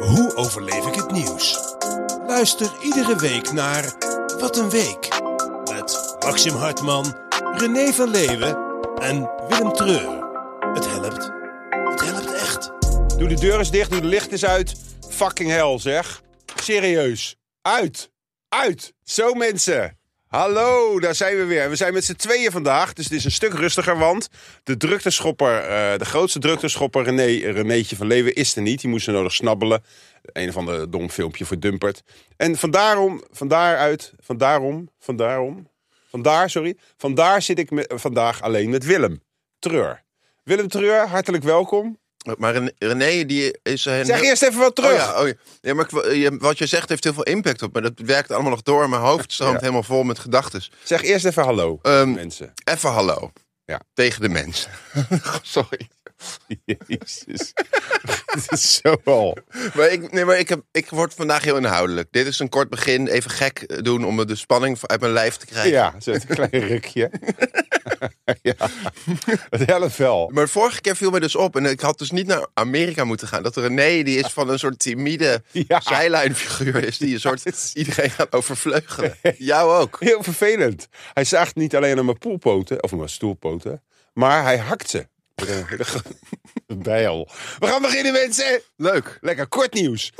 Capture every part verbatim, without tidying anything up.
Hoe overleef ik het nieuws? Luister iedere week naar Wat een Week. Met Maxim Hartman, René van Leeuwen en Willem Treur. Het helpt. Het helpt echt. Doe de deur eens dicht, doe de licht eens uit. Fucking hell, zeg. Serieus. Uit. Uit. Zo, mensen. Hallo, daar zijn we weer. We zijn met z'n tweeën vandaag, dus het is een stuk rustiger, want de drukteschopper, uh, de grootste drukteschopper, René, Renéetje van Leeuwen, is er niet. Die moest er nodig snabbelen. Een of ander dom filmpje voor Dumpert. En vandaarom, vandaaruit, vandaarom, vandaarom, vandaar, sorry. Vandaar zit ik met, vandaag alleen met Willem Treur. Willem Treur, hartelijk welkom. Maar René, die is... Een zeg heel... eerst even wat terug. Oh ja, oh ja. Ja, maar wat je zegt heeft heel veel impact op me. Dat werkt allemaal nog door. Mijn hoofd stroomt ja. helemaal vol met gedachten. Zeg eerst even hallo, um, mensen. Even hallo. Ja. Tegen de mensen. Sorry. Jezus. Het is zo al. Maar, ik, nee, maar ik, heb, ik word vandaag heel inhoudelijk. Dit is een kort begin. Even gek doen om de spanning uit mijn lijf te krijgen. Ja, zo'n klein rukje. Ja, het helpt wel. Maar de vorige keer viel mij dus op. En ik had dus niet naar Amerika moeten gaan. Dat René, die is van een soort timide ja. zijlijnfiguur is. Die een soort is... iedereen gaat overvleugelen. Jou ook. Heel vervelend. Hij zaagt niet alleen aan mijn poelpoten, of mijn stoelpoten. Maar hij hakt ze. Een bijl. We gaan beginnen, mensen. Leuk. Lekker kort nieuws.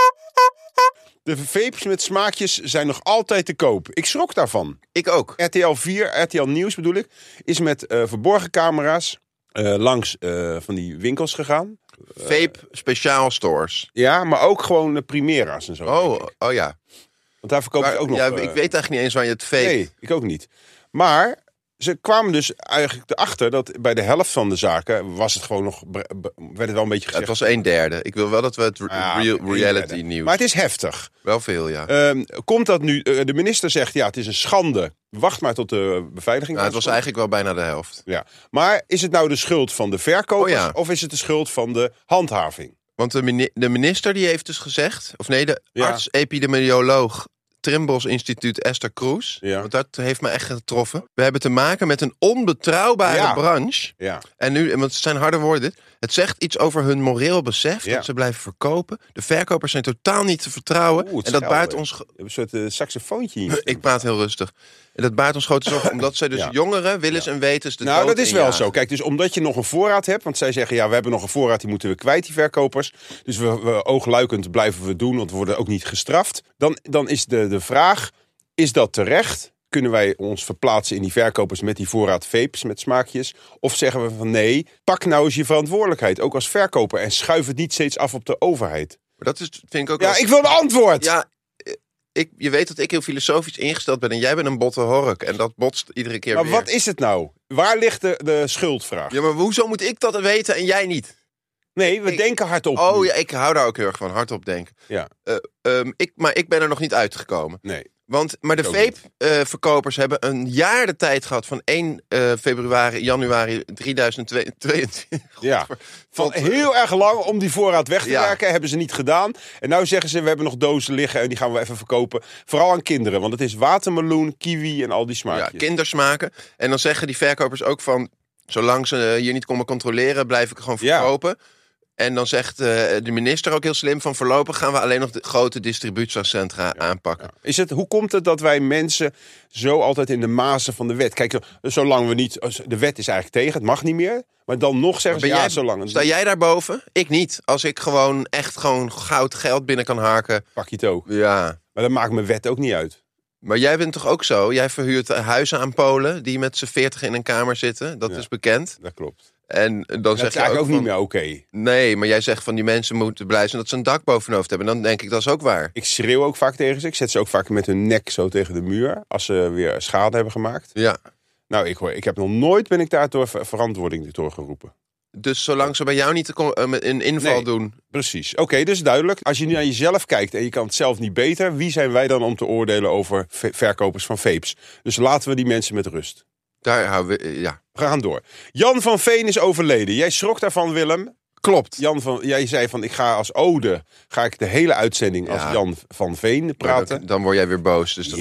De vapes met smaakjes zijn nog altijd te koop. Ik schrok daarvan. Ik ook. R T L vier, R T L Nieuws bedoel ik, is met uh, verborgen camera's uh, langs uh, van die winkels gegaan. Vape speciaal stores. Ja, maar ook gewoon de Primera's en zo. Oh, oh ja. Want daar verkoopt maar, het ook nog. Ja, uh, ik weet eigenlijk niet eens waar je het vape. Nee, ik ook niet. Maar ze kwamen dus eigenlijk erachter dat bij de helft van de zaken was het gewoon nog, werd het wel een beetje gezegd. Ja, het was een derde. Ik wil wel dat we het ah, real, reality derde. nieuws. Maar het is heftig. Wel veel, ja. Um, komt dat nu? Uh, de minister zegt ja, het is een schande. Wacht maar tot de beveiliging. Nou, het was eigenlijk wel bijna de helft. Ja. Maar is het nou de schuld van de verkopers oh, ja. of is het de schuld van de handhaving? Want de, mini- de minister die heeft dus gezegd, of nee, de ja. arts-epidemioloog Trimbos Instituut Esther Kroes. Ja. Want dat heeft me echt getroffen. We hebben te maken met een onbetrouwbare ja. branche. Ja. En nu, want het zijn harde woorden dit. Het zegt iets over hun moreel besef. Ja. Dat ze blijven verkopen. De verkopers zijn totaal niet te vertrouwen. Oeh, en dat baart ons... Je hebt een soort uh, saxofoontje. Ik praat heel rustig. En dat baart ons grote zorgen. Omdat zij dus ja. jongeren, willens ja. en wetens de Nou, dood dat is wel injagen. zo. Kijk, dus omdat je nog een voorraad hebt. Want zij zeggen, ja, we hebben nog een voorraad. Die moeten we kwijt, die verkopers. Dus we, we oogluikend blijven we doen. Want we worden ook niet gestraft. Dan, dan is de, de vraag... Is dat terecht? Kunnen wij ons verplaatsen in die verkopers met die voorraad vapes met smaakjes? Of zeggen we van nee, pak nou eens je verantwoordelijkheid, ook als verkoper. En schuif het niet steeds af op de overheid. Maar dat is, vind ik ook... Ja, wel... ik wil een antwoord! Ja, ik, je weet dat ik heel filosofisch ingesteld ben en jij bent een botte hork. En dat botst iedere keer maar weer. Maar wat is het nou? Waar ligt de, de schuldvraag? Ja, maar hoezo moet ik dat weten en jij niet? Nee, we ik, denken hardop. Oh nu. ja, ik hou daar ook heel erg van, hardop denken. Ja. Uh, um, ik, maar ik ben er nog niet uitgekomen. Nee. Want, maar de vape-verkopers uh, hebben een jaar de tijd gehad van één uh, februari, januari tweeduizend tweeëntwintig. Ja, van heel erg lang om die voorraad weg te ja. werken. Hebben ze niet gedaan. En nou zeggen ze, we hebben nog dozen liggen en die gaan we even verkopen. Vooral aan kinderen, want het is watermeloen, kiwi en al die smaakjes. Ja, kindersmaken. En dan zeggen die verkopers ook van, zolang ze hier niet komen controleren, blijf ik gewoon verkopen. Ja. En dan zegt uh, de minister ook heel slim van voorlopig gaan we alleen nog de grote distributiecentra ja, aanpakken. Ja. Is het, hoe komt het dat wij mensen zo altijd in de mazen van de wet... Kijk, zolang we niet... De wet is eigenlijk tegen, het mag niet meer. Maar dan nog zeggen ze ja, jij, zolang... Sta jij daarboven? Ik niet. Als ik gewoon echt gewoon goud geld binnen kan harken. Pak je het ook. Ja. Maar dan maakt mijn wet ook niet uit. Maar jij bent toch ook zo? Jij verhuurt huizen aan Polen die met z'n veertig in een kamer zitten. Dat ja, is bekend. Dat klopt. En dan dat zeg is je eigenlijk ook, ook van, niet meer oké. Okay. Nee, maar jij zegt van die mensen moeten blij zijn dat ze een dak boven hun hoofd hebben. Dan denk ik dat is ook waar. Ik schreeuw ook vaak tegen ze. Ik zet ze ook vaak met hun nek zo tegen de muur. Als ze weer schade hebben gemaakt. Ja. Nou, ik, hoor, ik heb nog nooit ben ik daar door verantwoording door geroepen. Dus zolang ze bij jou niet een inval nee, doen. Precies. Oké, okay, dus duidelijk. Als je nu naar jezelf kijkt en je kan het zelf niet beter. Wie zijn wij dan om te oordelen over verkopers van vapes? Dus laten we die mensen met rust. Daar houden we, ja. We gaan door. Jan van Veen is overleden. Jij schrok daarvan, Willem. Klopt. Jan van, jij zei van, ik ga als ode, ga ik de hele uitzending ja. als Jan van Veen praten. Dan, dan word jij weer boos. Dus dat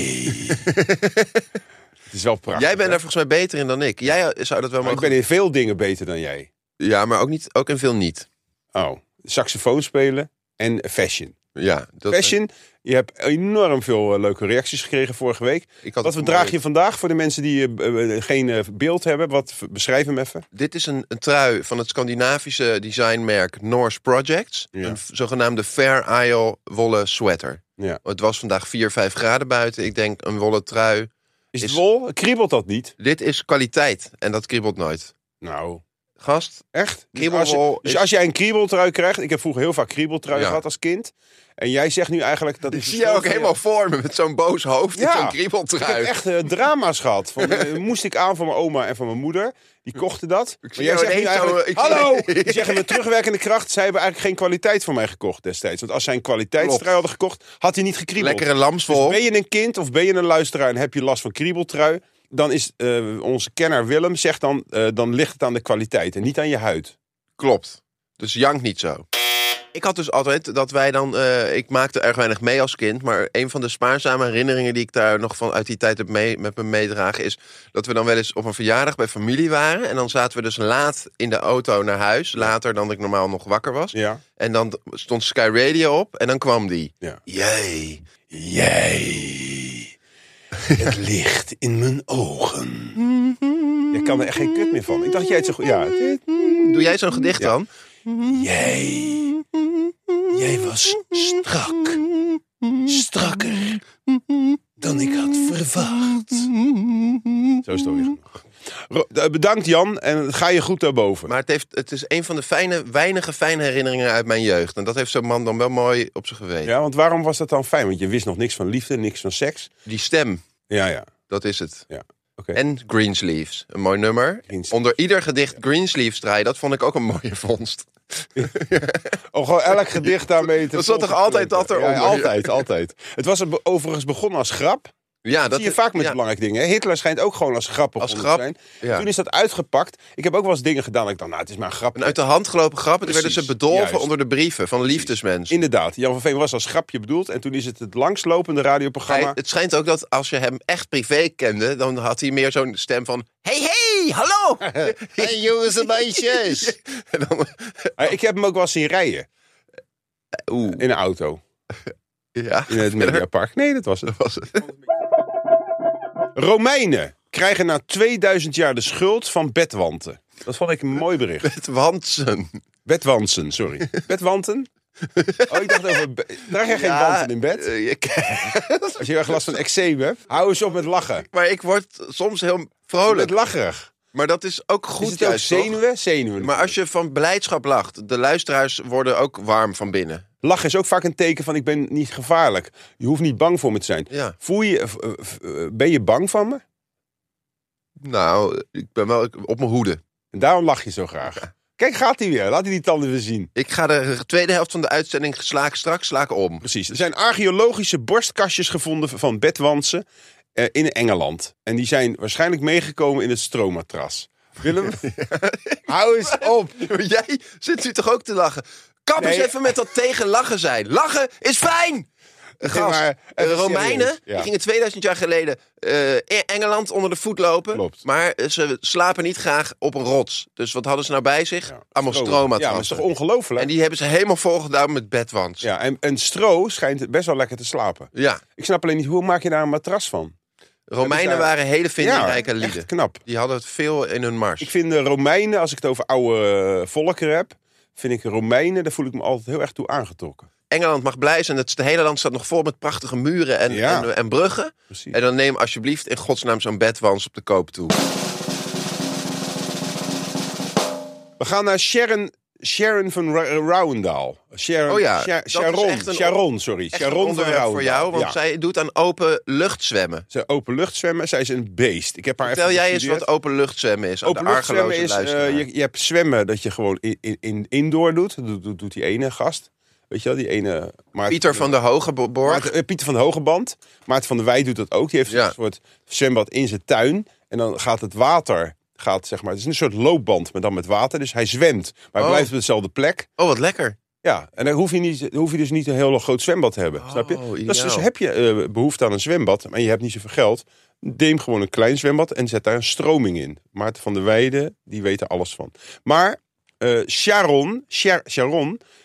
Het is wel prachtig. Jij bent daar volgens mij beter in dan ik. Jij zou dat wel mogen... Ik ben in veel dingen beter dan jij. Ja, maar ook, niet, ook in veel niet. Oh, saxofoon spelen en fashion. Ja, dat fashion, je hebt enorm veel uh, leuke reacties gekregen vorige week. Ik had Wat we draag je vandaag voor de mensen die uh, uh, geen uh, beeld hebben? Wat, beschrijf hem even. Dit is een, een trui van het Scandinavische designmerk Norse Projects. Ja. Een zogenaamde Fair Isle wollen sweater. Ja. Het was vandaag vier, vijf graden buiten. Ik denk een wollen trui. Is het is, wol? Kriebelt dat niet? Dit is kwaliteit en dat kriebelt nooit. Nou... Gast, echt? Dus als, je, dus als jij een kriebeltrui krijgt... Ik heb vroeger heel vaak kriebeltrui ja. gehad als kind. En jij zegt nu eigenlijk... dat ik zie je ook helemaal voor me met zo'n boos hoofd ja. in zo'n kriebeltrui. Ik heb echt uh, drama's gehad. Van, uh, moest ik aan van mijn oma en van mijn moeder. Die kochten dat. Ik maar jij zegt nu eigenlijk... Zo, hallo! Die zeggen met terugwerkende kracht... zij hebben eigenlijk geen kwaliteit voor mij gekocht destijds. Want als zij een kwaliteitstrui hadden gekocht... had hij niet gekriebeld. Lekkere lamsvol. Dus ben je een kind of ben je een luisteraar... en heb je last van kriebeltrui... dan is uh, onze kenner Willem zegt dan... Uh, dan ligt het aan de kwaliteit en niet aan je huid. Klopt. Dus jank niet zo. Ik had dus altijd dat wij dan... Uh, ik maakte erg weinig mee als kind... maar een van de spaarzame herinneringen... die ik daar nog van uit die tijd heb mee, met me meedragen... is dat we dan wel eens op een verjaardag bij familie waren... en dan zaten we dus laat in de auto naar huis... later dan ik normaal nog wakker was. Ja. En dan stond Sky Radio op en dan kwam die. Ja. Jij, jij... Het licht in mijn ogen. Je kan er echt geen kut meer van. Ik dacht jij het zo goed... Ja. Doe jij zo'n gedicht ja. dan? Jij... Jij was strak. Strakker dan ik had verwacht. Zo is het alweer. Bedankt Jan en ga je goed daarboven. Maar het, heeft, het is een van de fijne, weinige fijne herinneringen uit mijn jeugd. En dat heeft zo'n man dan wel mooi op zijn geweten. Ja, want waarom was dat dan fijn? Want je wist nog niks van liefde, niks van seks. Die stem. Ja, ja. Dat is het. Ja. Okay. En Greensleeves, een mooi nummer. Onder ieder gedicht Greensleeves draaien, dat vond ik ook een mooie vondst. Oh, gewoon elk gedicht daarmee te dat zat toch altijd dat eronder? Ja, altijd, altijd. Het was overigens begonnen als grap. Ja, dat zie je vaak met ja. belangrijke dingen. Hitler schijnt ook gewoon als grap begonnen als grap, te zijn. Ja. Toen is dat uitgepakt. Ik heb ook wel eens dingen gedaan dat ik dacht, nou, het is maar een grapje. En uit de hand gelopen grappen, toen werden ze bedolven Juist. onder de brieven van Precies. liefdesmensen. Inderdaad, Jan van Veen was als grapje bedoeld. En toen is het het langslopende radioprogramma. Hij, het schijnt ook dat als je hem echt privé kende, dan had hij meer zo'n stem van... Hey, hey, hallo! Hey jongens en meisjes! en dan, ik heb hem ook wel eens zien rijden. Oeh. In een auto. Ja. In het Mediapark. Nee, dat was het. Dat was het. Romeinen krijgen na tweeduizend jaar de schuld van bedwanten. Dat vond ik een mooi bericht. Bedwansen. Bedwansen, sorry. Bedwanten? Oh, ik dacht over... Draag jij geen ja, wanten in bed? Uh, ik... Als je erg last van eczeem hebt, hou eens op met lachen. Maar ik word soms heel vrolijk. Met lacherig. Maar dat is ook goed. Is het juist, ook zenuwen? Toch? Zenuwen. Maar als je van blijdschap lacht, de luisteraars worden ook warm van binnen. Lachen is ook vaak een teken van ik ben niet gevaarlijk. Je hoeft niet bang voor me te zijn. Ja. Voel je, ben je bang van me? Nou, ik ben wel op mijn hoede. En daarom lach je zo graag. Ja. Kijk, gaat hij weer. Laat hij die tanden weer zien. Ik ga de tweede helft van de uitzending slaak straks slaak om. Precies. Er zijn archeologische borstkastjes gevonden van bedwansen uh, in Engeland. En die zijn waarschijnlijk meegekomen in het stroommatras. Willem, hou eens op. Jij zit nu toch ook te lachen? Kap eens nee. even met dat tegen lachen zijn. Lachen is fijn! Gast, maar, de Romeinen ja. die gingen tweeduizend jaar geleden uh, Engeland onder de voet lopen. Klopt. Maar ze slapen niet graag op een rots. Dus wat hadden ze nou bij zich? Ja, Allemaal stroommatrassen. Ja, dat is toch ongelooflijk? En die hebben ze helemaal volgedaan met bedwants. Ja, en, en stro schijnt best wel lekker te slapen. Ja. Ik snap alleen niet, hoe maak je daar een matras van? Romeinen daar... waren hele vindingrijke ja, lieden. Echt knap. Die hadden het veel in hun mars. Ik vind de Romeinen, als ik het over oude volkeren heb... vind ik Romeinen, daar voel ik me altijd heel erg toe aangetrokken. Engeland mag blij zijn. Het hele land staat nog vol met prachtige muren en, ja. en, en bruggen. Precies. En dan neem alsjeblieft in godsnaam zo'n bedwans op de koop toe. We gaan naar Sharon, Sharon van Rouwendaal. Sharon, oh ja, Sha- Sharon, een, Sharon, sorry. Sharon van Rouwendaal. Voor jou, want ja. zij doet aan open luchtzwemmen. Ze open luchtzwemmen, zij is een beest. Ik heb haar Vertel jij eens wat open luchtzwemmen is. Open luchtzwemmen is, uh, je, je hebt zwemmen dat je gewoon in, in, indoor doet. Dat doet, doet die ene gast. Weet je wel, die ene... Maarten, Pieter van der Hogeborg. Maarten, uh, Pieter van de Hogeband. Maarten van der Wij doet dat ook. Die heeft ja. een soort zwembad in zijn tuin. En dan gaat het water... Gaat, zeg maar, het is een soort loopband, maar dan met water. Dus hij zwemt, maar hij oh. blijft op dezelfde plek. Oh, wat lekker. Ja, en dan hoef je, niet, hoef je dus niet een heel groot zwembad te hebben. Oh, snap je? Dus, dus heb je uh, behoefte aan een zwembad, maar je hebt niet zoveel geld. Neem gewoon een klein zwembad en zet daar een stroming in. Maarten van der Weijden, die weet er alles van. Maar uh, Sharon, Char- Sharon,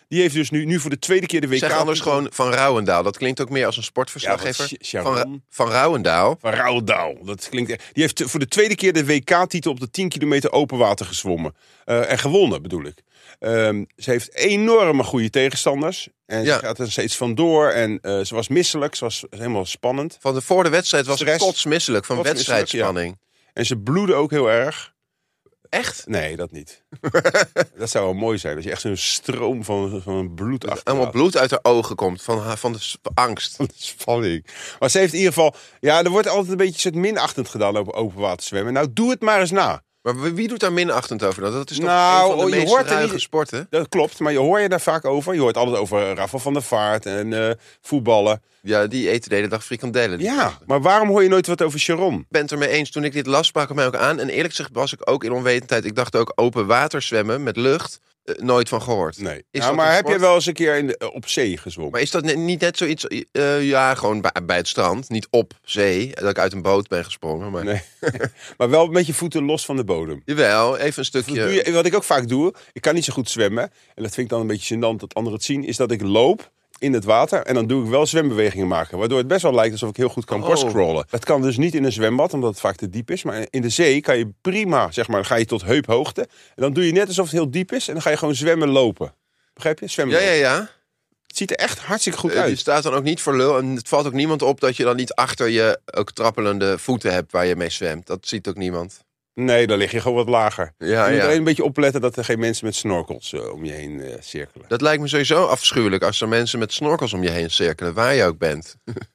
Die heeft dus nu, nu voor de tweede keer de W K... Zeg anders gewoon Van Rouwendaal. Dat klinkt ook meer als een sportverslaggever. Ja, van, van Rouwendaal. Van Rouwendaal. Dat klinkt... Die heeft voor de tweede keer de W K-titel op de tien kilometer open water gezwommen. Uh, en gewonnen, bedoel ik. Um, ze heeft enorme goede tegenstanders. En ja. ze gaat er steeds vandoor. En uh, ze was misselijk. Ze was helemaal spannend. Van de voor de wedstrijd was ze kotsmisselijk van wedstrijdspanning. Ja. En ze bloedde ook heel erg. Echt? Nee, dat niet. Dat zou wel mooi zijn. Dat je echt zo'n stroom van, van bloed achter. Helemaal bloed uit haar ogen komt. Van, van de angst. Van de spanning. Maar ze heeft in ieder geval... Ja, er wordt altijd een beetje soort minachtend gedaan over open water zwemmen. Nou, doe het maar eens na. Maar wie doet daar minachtend over? Dat is toch nou, een van de je meest hoort ruige niet, sporten? Dat klopt, maar je hoor je daar vaak over. Je hoort altijd over Rafael van der Vaart en uh, voetballen. Ja, die eten de hele dag frikandellen. Ja, maar waarom hoor je nooit wat over Sharon? Ik ben het ermee eens. Toen ik dit las, sprak het mij ook aan. En eerlijk gezegd was ik ook in onwetendheid. Ik dacht ook open water zwemmen met lucht. Uh, nooit van gehoord. Nee. Nou, maar heb je wel eens een keer in de, uh, op zee gezwommen? Maar is dat niet net zoiets... Uh, ja, gewoon bij, bij het strand. Niet op zee. Dat ik uit een boot ben gesprongen. Maar, nee. Maar wel met je voeten los van de bodem. Jawel, even een stukje... Doe je, wat ik ook vaak doe, ik kan niet zo goed zwemmen. En dat vind ik dan een beetje gênant dat anderen het zien. Is dat ik loop in het water en dan doe ik wel zwembewegingen maken. Waardoor het best wel lijkt alsof ik heel goed kan oh. borstcrawlen. Dat kan dus niet in een zwembad, omdat het vaak te diep is. Maar in de zee kan je prima, zeg maar, dan ga je tot heuphoogte. En dan doe je net alsof het heel diep is. En dan ga je gewoon zwemmen lopen. Begrijp je? Zwemmen ja, ja, ja. Het ziet er echt hartstikke goed uh, uit. Je staat dan ook niet voor lul. En het valt ook niemand op dat je dan niet achter je ook trappelende voeten hebt waar je mee zwemt. Dat ziet ook niemand. Nee, dan lig je gewoon wat lager. Ja, je moet ja. alleen een beetje opletten dat er geen mensen met snorkels uh, om je heen uh, cirkelen. Dat lijkt me sowieso afschuwelijk als er mensen met snorkels om je heen cirkelen, waar je ook bent.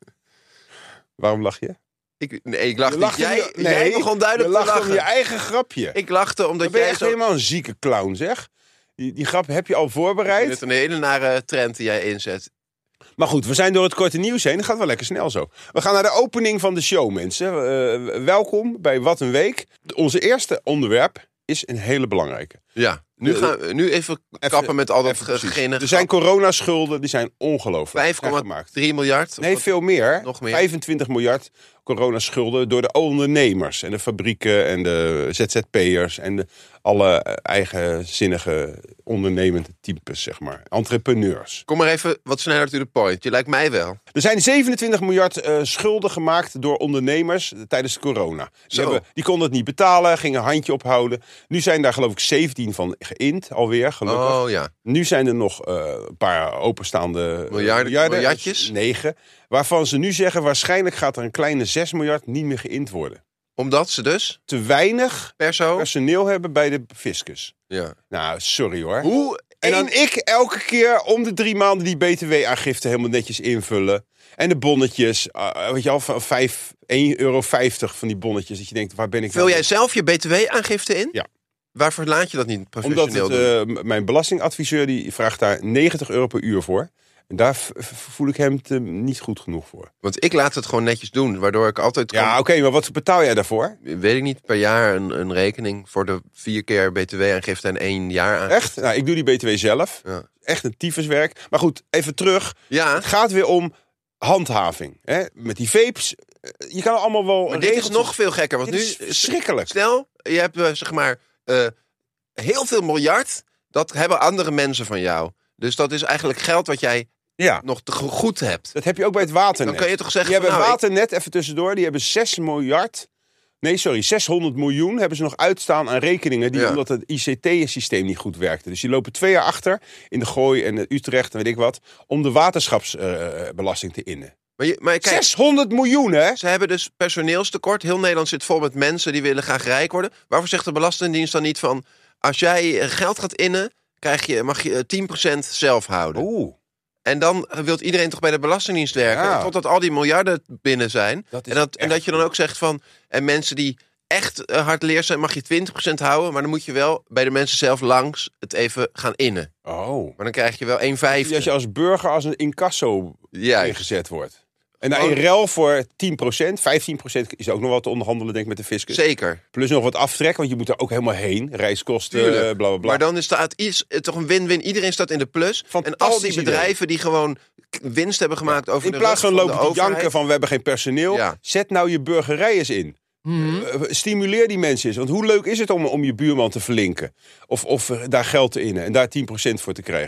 Waarom lach je? Ik, nee, ik lach je niet. Jij, je, nee, jij begon duidelijk je lacht te lachen. om je eigen grapje. Ik lachte omdat dan ben je jij echt zo... helemaal een zieke clown, zeg. Die, die grap heb je al voorbereid. Het is een hele nare trend die jij inzet. Maar goed, we zijn door het korte nieuws heen. Dat gaat wel lekker snel zo. We gaan naar de opening van de show, mensen. Uh, welkom bij Wat een Week. Onze eerste onderwerp is een hele belangrijke. Ja, nu, gaan we, nu even, even kappen met al dat gegene. Er zijn coronaschulden, die zijn ongelooflijk. vijf komma drie miljard? Nee, veel meer. Nog meer. vijfentwintig miljard coronaschulden door de ondernemers. En de fabrieken en de Z Z P'ers en de, alle eigenzinnige ondernemende types, zeg maar. Entrepreneurs. Kom maar even wat sneller to the point. Je lijkt mij wel. Er zijn zevenentwintig miljard uh, schulden gemaakt door ondernemers tijdens de corona. Die, hebben, die konden het niet betalen, gingen een handje ophouden. Nu zijn daar geloof ik zeventien van geïnd alweer, gelukkig. Oh, ja. Nu zijn er nog uh, een paar openstaande miljarden, miljarden, miljardjes. Negen. Waarvan ze nu zeggen, waarschijnlijk gaat er een kleine zes miljard niet meer geïnd worden. Omdat ze dus te weinig Perso? personeel hebben bij de fiscus. Ja. Nou, sorry hoor. Hoe? En dan een... ik elke keer om de drie maanden die B T W-aangifte helemaal netjes invullen. En de bonnetjes, uh, weet je al, van vijf, één euro vijftig van die bonnetjes. Dat je denkt, waar ben ik Vul nou? jij zelf je B T W-aangifte in? Ja. Waarvoor laat je dat niet professioneel Omdat het, uh, mijn belastingadviseur die vraagt daar negentig euro per uur voor. En daar v- voel ik hem te, niet goed genoeg voor. Want ik laat het gewoon netjes doen, waardoor ik altijd... Ja, kan... oké, okay, maar wat betaal jij daarvoor? Weet ik niet, per jaar een, een rekening voor de vier keer B T W-aangifte en één jaar aangifte. Echt? Nou, ik doe die B T W zelf. Ja. Echt een tyfuswerk. Maar goed, even terug. Ja. Het gaat weer om handhaving. Hè? Met die vapes. Je kan allemaal wel... Maar dit is nog veel gekker, want dit nu... is verschrikkelijk. Stel, je hebt uh, zeg maar uh, heel veel miljard. Dat hebben andere mensen van jou. Dus dat is eigenlijk geld wat jij... Ja. nog te goed hebt. Dat heb je ook bij het waternet. Dan kan je toch zeggen... Die hebben nou, waternet, ik... even tussendoor, die hebben zes miljard... Nee, sorry, zeshonderd miljoen hebben ze nog uitstaan aan rekeningen... Die, ja. omdat het I C T-systeem niet goed werkte. Dus die lopen twee jaar achter in de Gooi en Utrecht en weet ik wat... om de waterschapsbelasting uh, te innen. Maar je, maar kijk, zeshonderd miljoen, hè? Ze hebben dus personeelstekort. Heel Nederland zit vol met mensen die willen graag rijk worden. Waarvoor zegt de Belastingdienst dan niet van... als jij geld gaat innen, krijg je, mag je tien procent zelf houden. Oeh. En dan wil iedereen toch bij de Belastingdienst werken. Ja. Totdat al die miljarden binnen zijn. Dat en, dat, en dat je dan ook zegt van... En mensen die echt uh, hardleer zijn, mag je twintig procent houden. Maar dan moet je wel bij de mensen zelf langs het even gaan innen. Oh. Maar dan krijg je wel één vijfde. Als je als burger als een incasso Juist. ingezet wordt. En nou, in ruil voor tien procent, vijftien procent is ook nog wat te onderhandelen, denk ik, met de fiscus. Zeker. Plus nog wat aftrek, want je moet er ook helemaal heen. Reiskosten, Tuurlijk. bla bla bla. Maar dan is het iets, toch een win-win. Iedereen staat in de plus. En al die bedrijven idee. die gewoon winst hebben gemaakt over in de plaats van lopen te janken van we hebben geen personeel. Ja. Zet nou je burgerij eens in. Mm-hmm. Uh, stimuleer die mensen eens. Want hoe leuk is het om, om je buurman te verlinken? Of, of uh, daar geld te innen en daar tien procent voor te krijgen?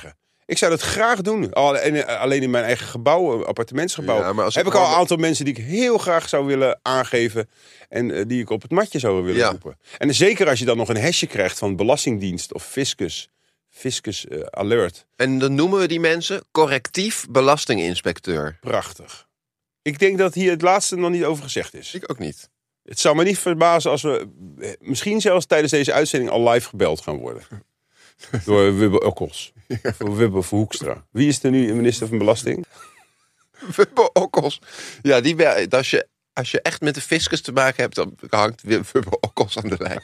Ik zou dat graag doen. Alleen in mijn eigen gebouw, appartementsgebouw. Ja, maar als heb ik al een aantal mensen die ik heel graag zou willen aangeven. En uh, die ik op het matje zou willen ja. roepen. En zeker als je dan nog een hesje krijgt van Belastingdienst of Fiscus. Fiscus uh, Alert. En dan noemen we die mensen correctief belastinginspecteur. Prachtig. Ik denk dat hier het laatste nog niet over gezegd is. Ik ook niet. Het zou me niet verbazen als we misschien zelfs tijdens deze uitzending al live gebeld gaan worden. Door Wubbe Okkels. Ja. Of Wubbe Verhoekstra. Wie is er nu minister van Belasting? Wubbe Okkels. Ja, die, als, je, als je echt met de fiscus te maken hebt, dan hangt Wubbe Okkels aan de lijn.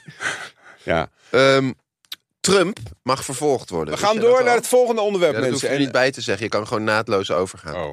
Ja. Um, Trump mag vervolgd worden. We gaan door naar het volgende onderwerp, ja, dat mensen. hoef je er niet bij te zeggen. Je kan gewoon naadloos overgaan. Oh.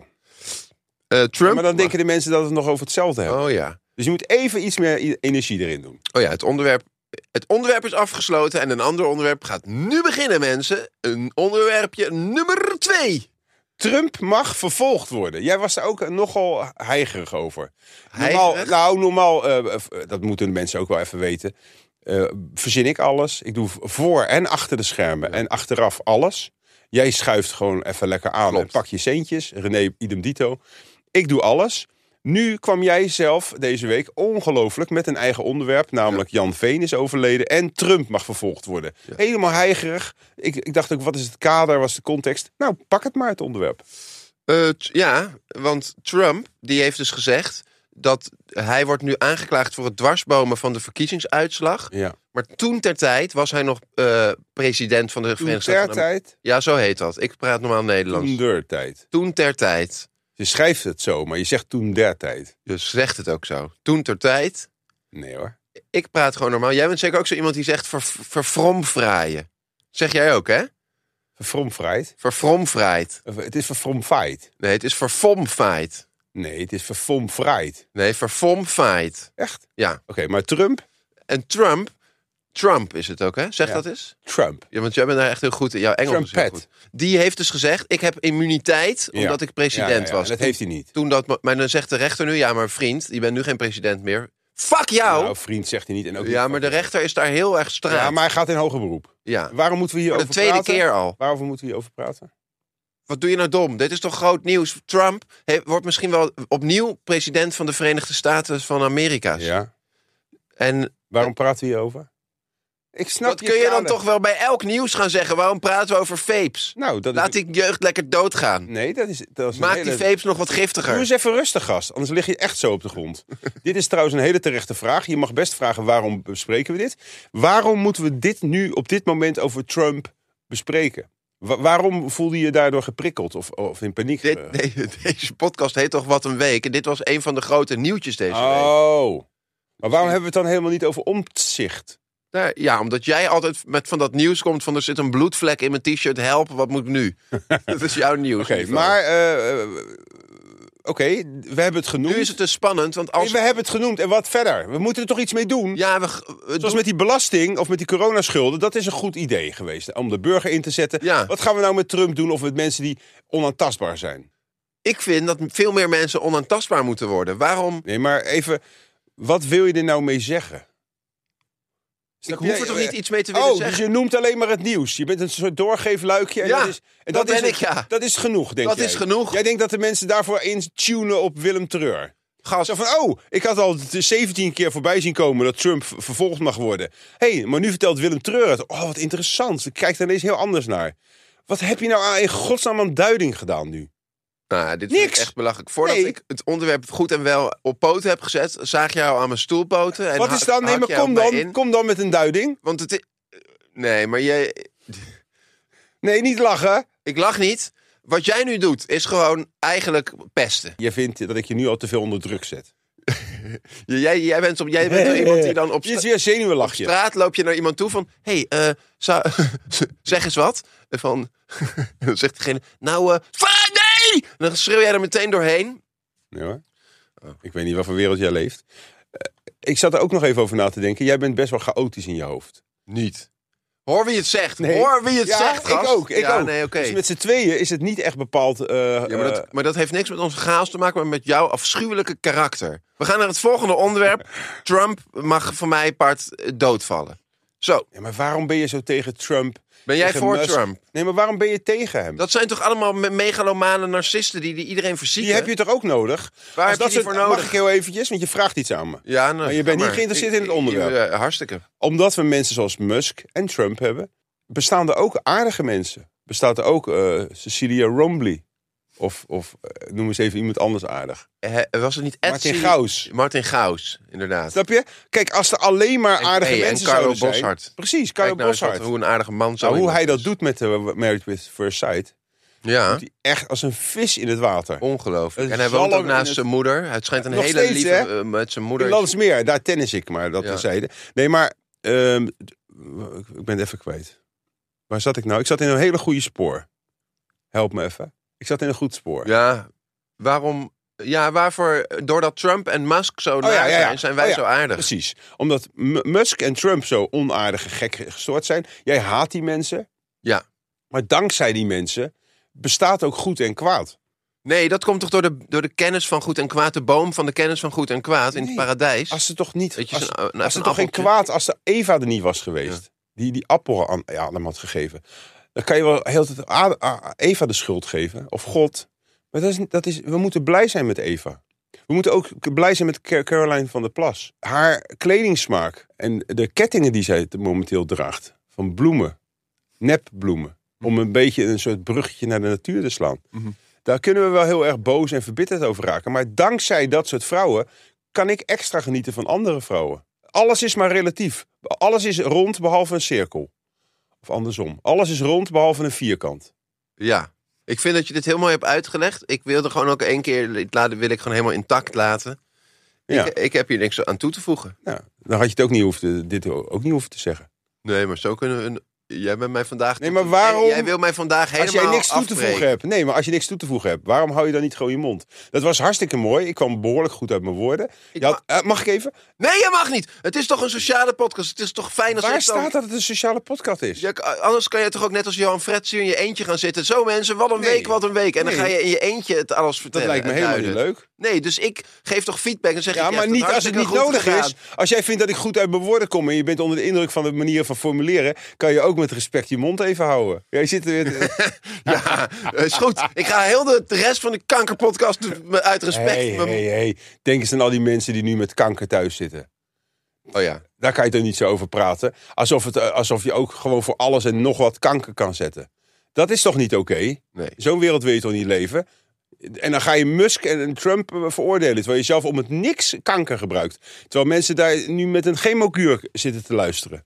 Uh, Trump ja, maar dan denken de mensen dat we het nog over hetzelfde hebben. Oh ja. Dus je moet even iets meer energie erin doen. Oh ja, het onderwerp, het onderwerp is afgesloten en een ander onderwerp gaat nu beginnen, mensen. Een onderwerpje nummer twee. Trump mag vervolgd worden. Jij was er ook nogal heigerig over. Heigerig? Normaal, nou, normaal, uh, dat moeten de mensen ook wel even weten. Uh, verzin ik alles. Ik doe voor en achter de schermen en achteraf alles. Jij schuift gewoon even lekker aan. Klopt. En pak je centjes. René, idem dito. Ik doe alles. Nu kwam jij zelf deze week ongelooflijk met een eigen onderwerp. Namelijk ja. Jan Veen is overleden en Trump mag vervolgd worden. Ja. Helemaal heigerig. Ik, ik dacht ook, wat is het kader, wat is de context? Nou, pak het maar, het onderwerp. Uh, t- ja, want Trump die heeft dus gezegd dat hij wordt nu aangeklaagd voor het dwarsbomen van de verkiezingsuitslag. Ja. Maar toen ter tijd was hij nog uh, president van de Verenigde Staten. Toen ter tijd? Ja, zo heet dat. Ik praat normaal Nederlands. Toen der tijd. Toen ter tijd. Je schrijft het zo, maar je zegt toen der tijd. Je zegt het ook zo. Toen ter tijd. Nee hoor. Ik praat gewoon normaal. Jij bent zeker ook zo iemand die zegt ver, verfromfraaien. Zeg jij ook, hè? Verfromfraaid? Verfromfraaid. Het is verfromfaaid. Nee, het is verfomfaaid. Nee, het is verfomfraaid. Nee, verfomfaaid. Echt? Ja. Oké, okay, maar Trump? En Trump... Trump is het ook, hè? Zeg ja. dat eens. Trump. Ja, want jij bent daar echt heel goed in. Jouw Engels is heel goed. Die heeft dus gezegd, ik heb immuniteit omdat ja. ik president ja, ja, ja. was. Dat heeft hij niet. Toen dat, maar dan zegt de rechter nu, ja, maar vriend, je bent nu geen president meer. Fuck jou! Nou, vriend zegt hij niet. En ook ja, niet maar de rechter is daar heel erg straat. Ja, maar hij gaat in hoger beroep. Ja. Waarom moeten we hier Voor over de tweede praten? keer al. Waarover moeten we hier over praten? Wat doe je nou dom? Dit is toch groot nieuws? Trump he, wordt misschien wel opnieuw president van de Verenigde Staten van Amerika's. Ja. En waarom praten we hierover? Ik snap dat kun je dan toch wel bij elk nieuws gaan zeggen. Waarom praten we over vapes? Nou, dat Laat is... die jeugd lekker doodgaan. Nee, dat is... Dat is Maak hele... die vapes nog wat giftiger. Doe eens even rustig, gast. Anders lig je echt zo op de grond. Dit is trouwens een hele terechte vraag. Je mag best vragen, waarom bespreken we dit? Waarom moeten we dit nu op dit moment over Trump bespreken? Wa- waarom voelde je je daardoor geprikkeld of, of in paniek? Dit, nee, deze podcast heet toch Wat een Week? En dit was een van de grote nieuwtjes deze oh. week. Oh. Maar waarom hebben we het dan helemaal niet over Omtzigt? Ja, omdat jij altijd met van dat nieuws komt van er zit een bloedvlek in mijn t-shirt, help, wat moet ik nu? Dat is jouw nieuws. Oké, okay, maar uh, uh, oké, okay, we hebben het genoemd. Nu is het dus spannend, want als... Nee, we hebben het genoemd en wat verder? We moeten er toch iets mee doen? Ja, we, we Zoals doen... met die belasting of met die coronaschulden, dat is een goed idee geweest om de burger in te zetten. Ja. Wat gaan we nou met Trump doen of met mensen die onaantastbaar zijn? Ik vind dat veel meer mensen onaantastbaar moeten worden. Waarom? Nee, maar even, wat wil je er nou mee zeggen? Ik hoef er toch niet iets mee te willen oh, zeggen? Dus je noemt alleen maar het nieuws. Je bent een soort doorgeefluikje. En ja, dat is, en dat, dat ben is, ik, ja. Dat is genoeg, denk dat jij. Dat is genoeg. Jij denkt dat de mensen daarvoor intunen op Willem Treur. Gast. Zo van, oh, ik had al zeventien keer voorbij zien komen dat Trump vervolgd mag worden. Hé, hey, maar nu vertelt Willem Treur het. Oh, wat interessant. Ik kijk daar ineens heel anders naar. Wat heb je nou aan, in godsnaam aan duiding gedaan nu? Nou, dit Niks. vind ik echt belachelijk. Voordat nee. ik het onderwerp goed en wel op poten heb gezet, zaag jij al aan mijn stoelpoten. En wat is dan? Nee, maar kom dan, kom dan met een duiding. Want het is... Nee, maar jij... Nee, niet lachen. Ik lach niet. Wat jij nu doet, is gewoon eigenlijk pesten. Je vindt dat ik je nu al te veel onder druk zet. jij, jij bent, op, jij bent iemand die dan op, je is weer zenuwlachje. Op straat loop je naar iemand toe van... Hé, hey, uh, zou... zeg eens wat. Van... dan zegt degene... Nou, uh... nee! En dan schreeuw jij er meteen doorheen. Nee hoor. Oh. Ik weet niet wat voor wereld jij leeft. Uh, ik zat er ook nog even over na te denken. Jij bent best wel chaotisch in je hoofd. Niet. Hoor wie het zegt. Nee. Hoor wie het ja, zegt, gast. ik ook. Ik ja, ook. Nee, okay. Dus met z'n tweeën is het niet echt bepaald... Uh, ja, maar, dat, maar dat heeft niks met onze chaos te maken, maar met jouw afschuwelijke karakter. We gaan naar het volgende onderwerp. Trump mag van mij part doodvallen. Zo. Ja, maar waarom ben je zo tegen Trump? Ben jij tegen voor Musk? Trump? Nee, maar waarom ben je tegen hem? Dat zijn toch allemaal me- megalomane narcisten die, die iedereen verzieken? Die heb je toch ook nodig? Waar Als heb je die soort- voor nodig? Mag ik heel eventjes? Want je vraagt iets aan me. Ja, nou, Maar je ga bent niet geïnteresseerd in het onderwerp. Ja, hartstikke. Omdat we mensen zoals Musk en Trump hebben, bestaan er ook aardige mensen. Bestaat er ook uh, Cecilia Rombly. Of, of uh, noem eens even iemand anders aardig. He, was het niet Martin Etsy? Gauws. Martin Gauws, inderdaad. Snap je? Kijk, als er alleen maar aardige hey, en mensen Carlo zouden zijn... Boszhard. Precies, Carlo Kijk nou eens Boszhard. wat- hoe een aardige man zo Nou, hoe hij iemand dat is. doet met de Married with First Sight... Ja, doet hij echt als een vis in het water. ongelooflijk. Een En hij woont zalm ook in naast het- zijn moeder. Het schijnt een Nog hele steeds, lieve... hè? uh, met zijn moeder. In Landsmeer, daar tennis ik maar, dat Ja. terzijde. Nee, maar... ehm, ik ben het even kwijt. Waar zat ik nou? Ik zat in een hele goede spoor. Help me even. Ik zat in een goed spoor. Ja, waarom... Ja, waarvoor... Doordat Trump en Musk zo naar ja, ja, ja. zijn, zijn wij Oh ja, zo aardig. Precies. Omdat M- Musk en Trump zo onaardig en gek gestoord zijn. Jij haat die mensen. Ja. Maar dankzij die mensen bestaat ook goed en kwaad. Nee, dat komt toch door de, door de kennis van goed en kwaad. De boom van de kennis van goed en kwaad in Nee, het paradijs. Als ze toch niet... Weet je, als, zo'n- nou, als een er toch geen appeltje. kwaad... Als de Eva er niet was geweest. Die die appel aan ja, hem had gegeven. Dan kan je wel heel de tijd A- A- Eva de schuld geven. Of God. Maar dat is, dat is, we moeten blij zijn met Eva. We moeten ook blij zijn met Car- Caroline van der Plas. Haar kledingsmaak en de kettingen die zij momenteel draagt. Van bloemen. Nepbloemen. Om een beetje een soort bruggetje naar de natuur te slaan. Mhm. Daar kunnen we wel heel erg boos en verbitterd over raken. Maar dankzij dat soort vrouwen kan ik extra genieten van andere vrouwen. Alles is maar relatief. Alles is rond behalve een cirkel. Of andersom. Alles is rond behalve een vierkant. Ja. Ik vind dat je dit heel mooi hebt uitgelegd. Ik wilde gewoon ook één keer... dit laten- wil ik gewoon helemaal intact laten. Ja. Ik, ik heb hier niks aan toe te voegen. Nou, dan had je het ook niet hoeven, dit ook niet hoeven te zeggen. Nee, maar zo kunnen we... Een, jij bent mij vandaag... Nee, maar waarom- Jij wil mij vandaag helemaal Als jij niks toe te afbreken. voegen hebt. Nee, maar als je niks toe te voegen hebt, waarom hou je dan niet gewoon je mond? Dat was hartstikke mooi. Ik kwam behoorlijk goed uit mijn woorden. Ik Je had, eh, mag ik even? Nee, je mag niet. Het is toch een sociale podcast. Het is toch fijn als Waar ik dan- staat dat het een sociale podcast is? Ja, anders kan je toch ook net als Johan Frets in je eentje gaan zitten. Zo mensen, wat een Nee. week, wat een week. En dan Nee. ga je in je eentje het alles Dat vertellen. lijkt me en helemaal duiden. niet leuk. Nee, dus ik geef toch feedback en zeg Ja, ik... je maar hebt niet als het niet hartstikke nodig goed gedaan. is. Als jij vindt dat ik goed uit mijn woorden kom en je bent onder de indruk van de manier van formuleren, kan je ook met respect je mond even houden. Jij zit er weer... Ja, is goed. Ik ga heel de, de rest van de kankerpodcast uit respect... Hey, hey, hey. Denk eens aan al die mensen die nu met kanker thuis zitten. Oh ja. Daar kan je toch niet zo over praten. Alsof, het, eh, alsof je ook gewoon voor alles en nog wat kanker kan zetten. Dat is toch niet oké? Nee. Zo'n wereld wil je toch niet leven? En dan ga je Musk en Trump eh, veroordelen. Terwijl je zelf om het niks kanker gebruikt. Terwijl mensen daar nu met een chemokuur zitten te luisteren.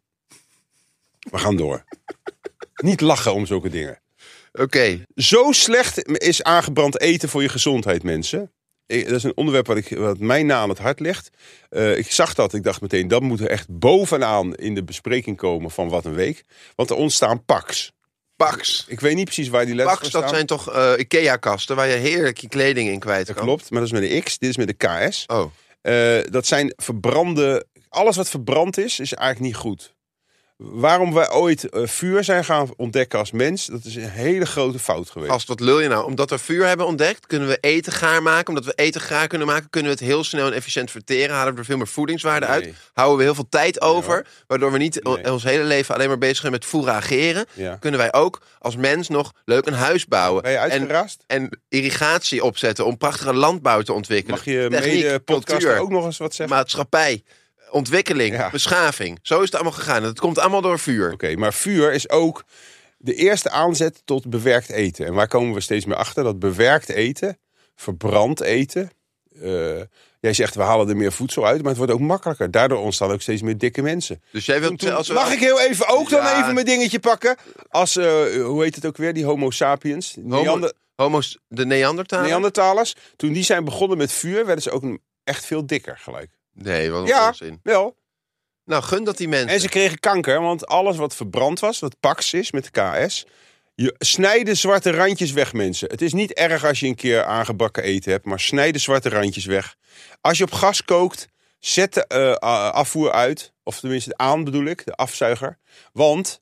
We gaan door. Niet lachen om zulke dingen. Oké. Zo slecht is aangebrand eten voor je gezondheid, mensen. Ik- Dat is een onderwerp wat, ik, wat mij na aan het hart ligt. Uh, ik zag dat, ik dacht meteen, dat moet er echt bovenaan in de bespreking komen van Wat een Week. Want er ontstaan paks. Pax. Ik weet niet precies waar die letters Pax, voor dat staan. zijn toch eh, Ikea-kasten waar je heerlijk je kleding in kwijt Dat kan? klopt, maar dat is met de X, dit is met de K S. Oh. Uh, dat zijn verbrande... Alles wat verbrand is, is eigenlijk niet goed. Waarom wij ooit uh, vuur zijn gaan ontdekken als mens, dat is een hele grote fout geweest. Gast, wat lul je nou? Omdat we vuur hebben ontdekt, kunnen we eten gaar maken. Omdat we eten gaar kunnen maken, kunnen we het heel snel en efficiënt verteren. Halen we er veel meer voedingswaarde Nee. uit. Houden we heel veel tijd over. Ja. Waardoor we niet Nee. ons hele leven alleen maar bezig zijn met fourageren. Ja. Kunnen wij ook als mens nog leuk een huis bouwen. Ben je en, uitgeraasd? en irrigatie opzetten om prachtige landbouw te ontwikkelen. Mag je Techniek, mede-podcaster cultuur, ook nog eens wat zeggen? maatschappij, ontwikkeling, Ja. beschaving. Zo is het allemaal gegaan. En het komt allemaal door vuur. Oké, maar vuur is ook de eerste aanzet tot bewerkt eten. En waar komen we steeds meer achter? Dat bewerkt eten, verbrand eten. Uh, jij zegt, we halen er meer voedsel uit, maar het wordt ook makkelijker. Daardoor ontstaan ook steeds meer dikke mensen. Dus jij wilt... Toen- als we- mag ik heel even ook dan Ja. even mijn dingetje pakken? Als, uh, hoe heet het ook weer, die homo sapiens? Homo, Neander- homo's, de Neandertaler? Neandertalers. Toen die zijn begonnen met vuur, werden ze ook een- echt veel dikker gelijk. Nee, wat een Ja, onzin. wel. Nou, gun dat die mensen. En ze kregen kanker, want alles wat verbrand was, wat Pax is met de K S... Je snij de zwarte randjes weg, mensen. Het is niet erg als je een keer aangebakken eten hebt, maar snij de zwarte randjes weg. Als je op gas kookt, zet de uh, afvoer uit. Of tenminste aan bedoel ik, de afzuiger. Want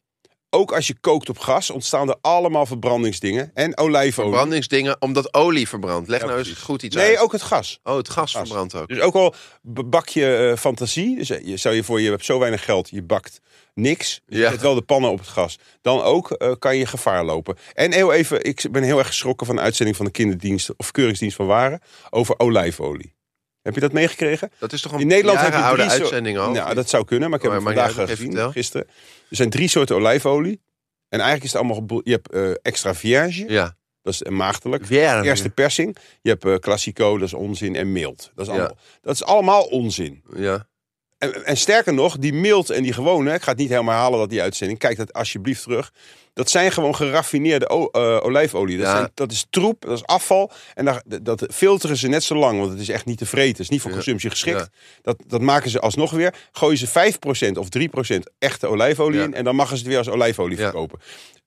ook als je kookt op gas, ontstaan er allemaal verbrandingsdingen. En olijfolie. Verbrandingsdingen, omdat olie verbrandt. Leg ja, nou eens goed iets nee, uit. Nee, ook het gas. Oh, het gas, gas verbrandt ook. Dus ook al bak je uh, fantasie. Dus je, stel je voor, je hebt zo weinig geld, je bakt niks. Dus ja. Je zet wel de pannen op het gas. Dan ook uh, kan je gevaar lopen. En heel even, ik ben heel erg geschrokken van de uitzending van de kinderdienst of keuringsdienst van Waren over olijfolie. Heb je dat meegekregen? Dat is toch een in Nederland heb je oude drie uitzending al? Nou, dat zou kunnen, maar ik heb oh, het vandaag uit, gezien, gisteren. Er zijn drie soorten olijfolie. En eigenlijk is het allemaal... Je hebt uh, extra vierge. Ja. Dat is maagdelijk. Vierge. Eerste persing. Je hebt uh, classico, dat is onzin. En mild. Dat is allemaal, ja. dat is allemaal onzin. Ja. En, en sterker nog, die mild en die gewone... Ik ga het niet helemaal halen, dat die uitzending. Kijk dat alsjeblieft terug. Dat zijn gewoon geraffineerde o, uh, olijfolie. Dat, ja. zijn, dat is troep, dat is afval. En daar, dat filteren ze net zo lang. Want het is echt niet te vreten. Het is niet voor ja. consumptie geschikt. Ja. Dat, dat maken ze alsnog weer. Gooien ze vijf procent of drie procent echte olijfolie ja. in. En dan mogen ze het weer als olijfolie ja. verkopen.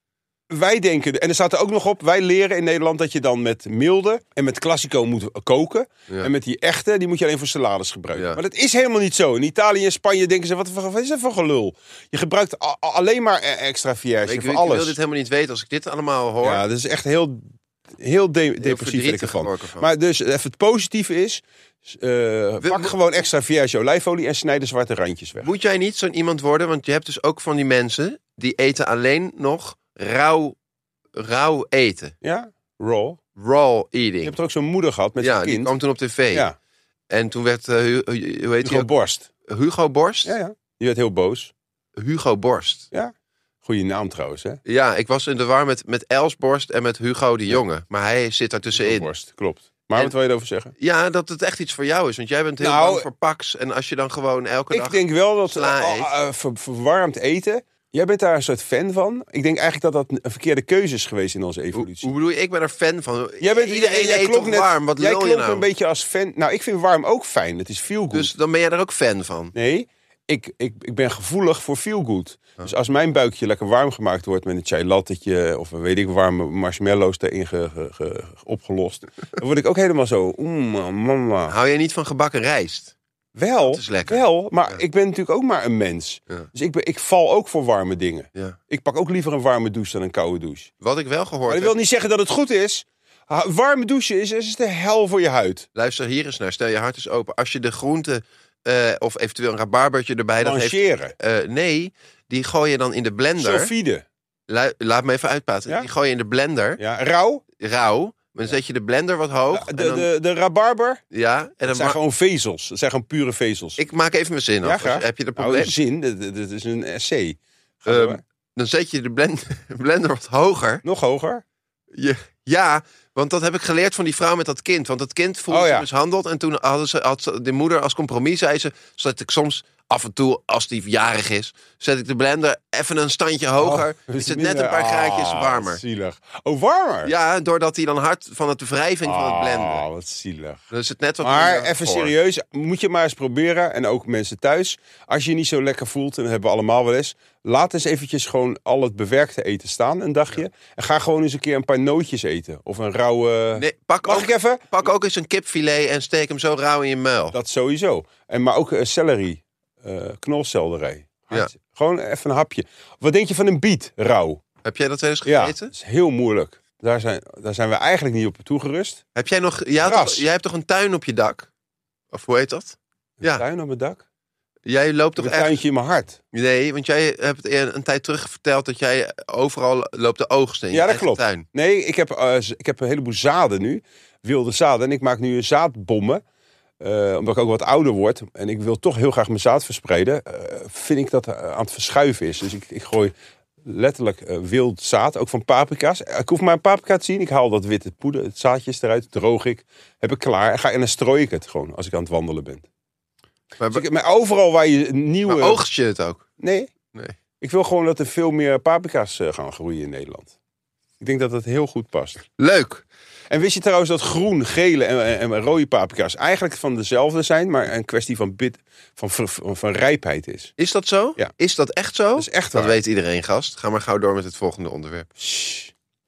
Wij denken, en er staat er ook nog op... wij leren in Nederland dat je dan met milde en met classico moet koken. Ja. En met die echte, die moet je alleen voor salades gebruiken. Ja. Maar dat is helemaal niet zo. In Italië en Spanje denken ze, wat, wat is dat voor gelul? Je gebruikt a- alleen maar extra vierge voor ik, alles. Ik wil dit helemaal niet weten als ik dit allemaal hoor. Ja, dat is echt heel, heel, de- heel depressief vind ik ervan. Maar dus even het positieve is... Uh, we, pak gewoon extra vierge olijfolie en snij de zwarte randjes weg. Moet jij niet zo'n iemand worden? Want je hebt dus ook van die mensen... die eten alleen nog... Rauw, rauw eten. Ja, raw. Raw eating. Je hebt er ook zo'n moeder gehad met ja, zijn kind. Ja, die kwam toen op tv. Ja. En toen werd, uh, hoe heet Hugo die Borst. Hugo Borst? Ja, ja. Die werd heel boos. Hugo Borst. Ja. Goeie naam trouwens, hè? Ja, ik was in de war met, met Els Borst en met Hugo de Jonge. Ja. Maar hij zit daartussenin. Hugo Borst, klopt. Maar en, wat wil je erover zeggen? Ja, dat het echt iets voor jou is. Want jij bent heel nou, bang voor Pax. En als je dan gewoon elke ik dag Ik denk wel dat uh, uh, ver, verwarmd eten... Jij bent daar een soort fan van. Ik denk eigenlijk dat dat een verkeerde keuze is geweest in onze evolutie. Hoe, hoe bedoel je? Ik ben er fan van. Jij bent, Iedereen jij, jij eet toch net, warm? Wat jij lul je klonk nou? een beetje als fan. Nou, ik vind warm ook fijn. Het is feel good. Dus dan ben jij er ook fan van? Nee, ik, ik, ik ben gevoelig voor feel good. Huh? Dus als mijn buikje lekker warm gemaakt wordt met een chai lattetje... of weet ik, warme marshmallows erin ge, ge, ge, opgelost... dan word ik ook helemaal zo... Oeh, mama. Hou jij niet van gebakken rijst? Wel, wel, maar ja. ik ben natuurlijk ook maar een mens. Ja. Dus ik, ben, ik val ook voor warme dingen. Ja. Ik pak ook liever een warme douche dan een koude douche. Wat ik wel gehoord maar heb... dat wil niet zeggen dat het goed is. Warme douchen is, is de hel voor je huid. Luister hier eens naar, stel je hart eens open. Als je de groente uh, of eventueel een rabarbertje erbij... Blancheren. Dat heeft, uh, nee, die gooi je dan in de blender. Sulfide. Lu- laat me even uitpraten. Ja? Die gooi je in de blender. Ja, rauw. Rauw. Dan zet je de blender wat hoog. Ja, de, en dan... de, de rabarber? Ja. En dan dat zijn ma- gewoon vezels. Dat zijn gewoon pure vezels. Ik maak even mijn zin ja, af. Heb je de probleem? Nou, zin? Dat, dat is een essay. Um, dan zet je de blend- blender wat hoger. Nog hoger? Je, ja, want dat heb ik geleerd van die vrouw met dat kind. Want dat kind voelde oh, zich ja. mishandeld. En toen hadden ze, had de moeder als compromis, zei ze... zet ik soms af en toe, als die jarig is... zet ik de blender even een standje hoger. Oh, is het net een paar graadjes ah, warmer. Zielig. Oh, warmer? Ja, doordat hij dan hard van het wrijving oh, van het blenden. Oh, wat zielig. Dan is het net wat maar even voor. serieus, moet je maar eens proberen... en ook mensen thuis... als je je niet zo lekker voelt, en dat hebben we allemaal wel eens... laat eens eventjes gewoon al het bewerkte eten staan, een dagje... Ja. en ga gewoon eens een keer een paar nootjes eten. Of een rauwe... Nee, pak Mag ook, ik even? Pak ook eens een kipfilet en steek hem zo rauw in je muil. Dat sowieso. En, maar ook uh, celery. Uh, knolselderij. Ja. Gewoon even een hapje. Wat denk je van een biet, rauw? Heb jij dat wel eens gegeten? Ja, dat is heel moeilijk. Daar zijn, daar zijn we eigenlijk niet op toegerust. Heb jij nog... Jij, toch, jij hebt toch een tuin op je dak? Of hoe heet dat? Een ja. tuin op mijn dak? Jij loopt toch een echt... tuintje in mijn hart. Nee, want jij hebt een, een tijd terug verteld dat jij overal loopt de oogsten in je ja, dat klopt. tuin. Nee, ik heb, uh, ik heb een heleboel zaden nu. Wilde zaden. En ik maak nu zaadbommen. Uh, omdat ik ook wat ouder word en ik wil toch heel graag mijn zaad verspreiden, uh, vind ik dat aan het verschuiven is. Dus ik, ik gooi letterlijk uh, wild zaad, ook van paprika's. Ik hoef maar een paprika te zien, ik haal dat witte poeder, het zaadjes eruit, droog ik, heb ik klaar en, ga, en dan strooi ik het gewoon als ik aan het wandelen ben. Maar, dus ik, maar overal waar je nieuwe... Maar oogst je het ook? Nee. nee. Ik wil gewoon dat er veel meer paprika's uh, gaan groeien in Nederland. Ik denk dat dat heel goed past. Leuk. En wist je trouwens dat groen, gele en, en, en rode paprika's eigenlijk van dezelfde zijn, maar een kwestie van, bit, van, van, van rijpheid is? Is dat zo? Ja. Is dat echt zo? Dat is echt waar. Dat weet iedereen, gast. Ga maar gauw door met het volgende onderwerp. Shh.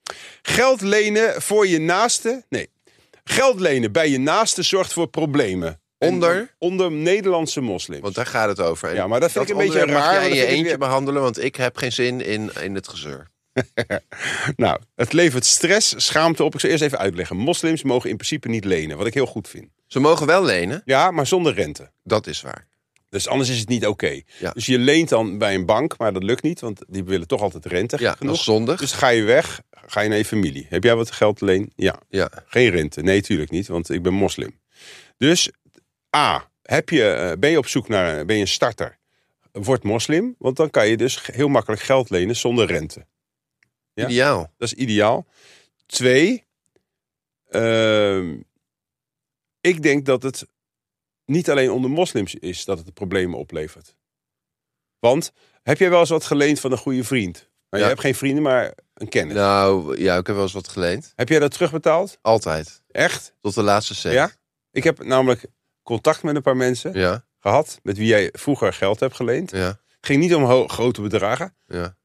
Geld lenen voor je naaste? Nee. Geld lenen bij je naaste zorgt voor problemen. Onder? Onder Nederlandse moslims. Want daar gaat het over. En ja, maar dat vind dat ik een beetje raar. Mag jij in je eentje weer... behandelen, want ik heb geen zin in, in het gezeur. Nou, het levert stress, schaamte op. Ik zal eerst even uitleggen. Moslims mogen in principe niet lenen, wat ik heel goed vind. Ze mogen wel lenen. Ja, maar zonder rente. Dat is waar. Dus anders is het niet oké. Okay. Ja. Dus je leent dan bij een bank, maar dat lukt niet, want die willen toch altijd rente. Ja, genoeg. dat is zondig. Dus ga je weg, ga je naar je familie. Heb jij wat geld te lenen? Ja. ja. Geen rente. Nee, tuurlijk niet, want ik ben moslim. Dus A, heb je, ben je op zoek naar, ben je een starter? Word moslim, want dan kan je dus heel makkelijk geld lenen zonder rente. Ja? Ideaal. Dat is ideaal. Twee, uh, ik denk dat het niet alleen onder moslims is dat het problemen oplevert. Want, heb jij wel eens wat geleend van een goede vriend? Nou, ja. Je hebt geen vrienden, maar een kennis. Nou, ja, ik heb wel eens wat geleend. Heb jij dat terugbetaald? Altijd. Echt? Tot de laatste cent. Ja? Ik heb namelijk contact met een paar mensen ja. gehad, met wie jij vroeger geld hebt geleend. Ja. Het ging niet om ho- grote bedragen. Ja.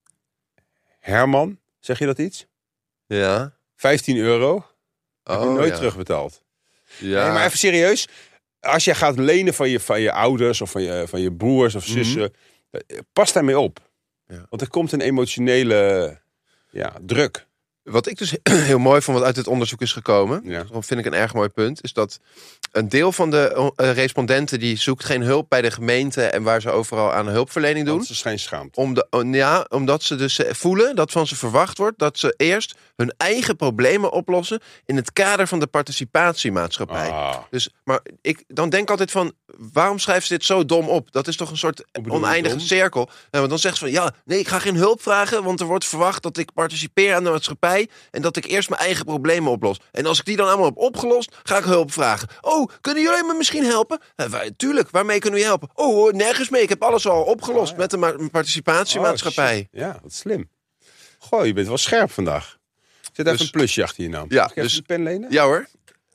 Herman, zeg je dat iets? Ja. vijftien euro. Oh, heb je nooit ja. terugbetaald. Ja. Nee, maar even serieus. Als je gaat lenen van je, van je ouders of van je, van je broers of zussen, mm-hmm. pas daarmee op. Ja. Want er komt een emotionele ja, druk. Wat ik dus heel mooi vond wat uit dit onderzoek is gekomen, ja. dat vind ik een erg mooi punt, is dat een deel van de uh, respondenten die zoekt geen hulp bij de gemeente en waar ze overal aan hulpverlening doen. Dat is geen schaamte. Om de, uh, ja, omdat ze dus voelen dat van ze verwacht wordt dat ze eerst hun eigen problemen oplossen in het kader van de participatiemaatschappij. Ah. Dus, maar ik dan denk altijd van, waarom schrijven ze dit zo dom op? Dat is toch een soort oneindige cirkel. Nou, want dan zeggen ze van, ja, nee, ik ga geen hulp vragen, want er wordt verwacht dat ik participeer aan de maatschappij en dat ik eerst mijn eigen problemen oplos. En als ik die dan allemaal heb opgelost, ga ik hulp vragen. Oh, kunnen jullie me misschien helpen? Ja, tuurlijk, waarmee kunnen we je helpen? Oh, nergens mee, ik heb alles al opgelost oh, ja. met de ma- participatiemaatschappij. Oh, ja, wat slim. Goh, je bent wel scherp vandaag. Zet even dus, een plusje achter je naam. Ja, Mag ik dus, even de pen lenen? Ja hoor.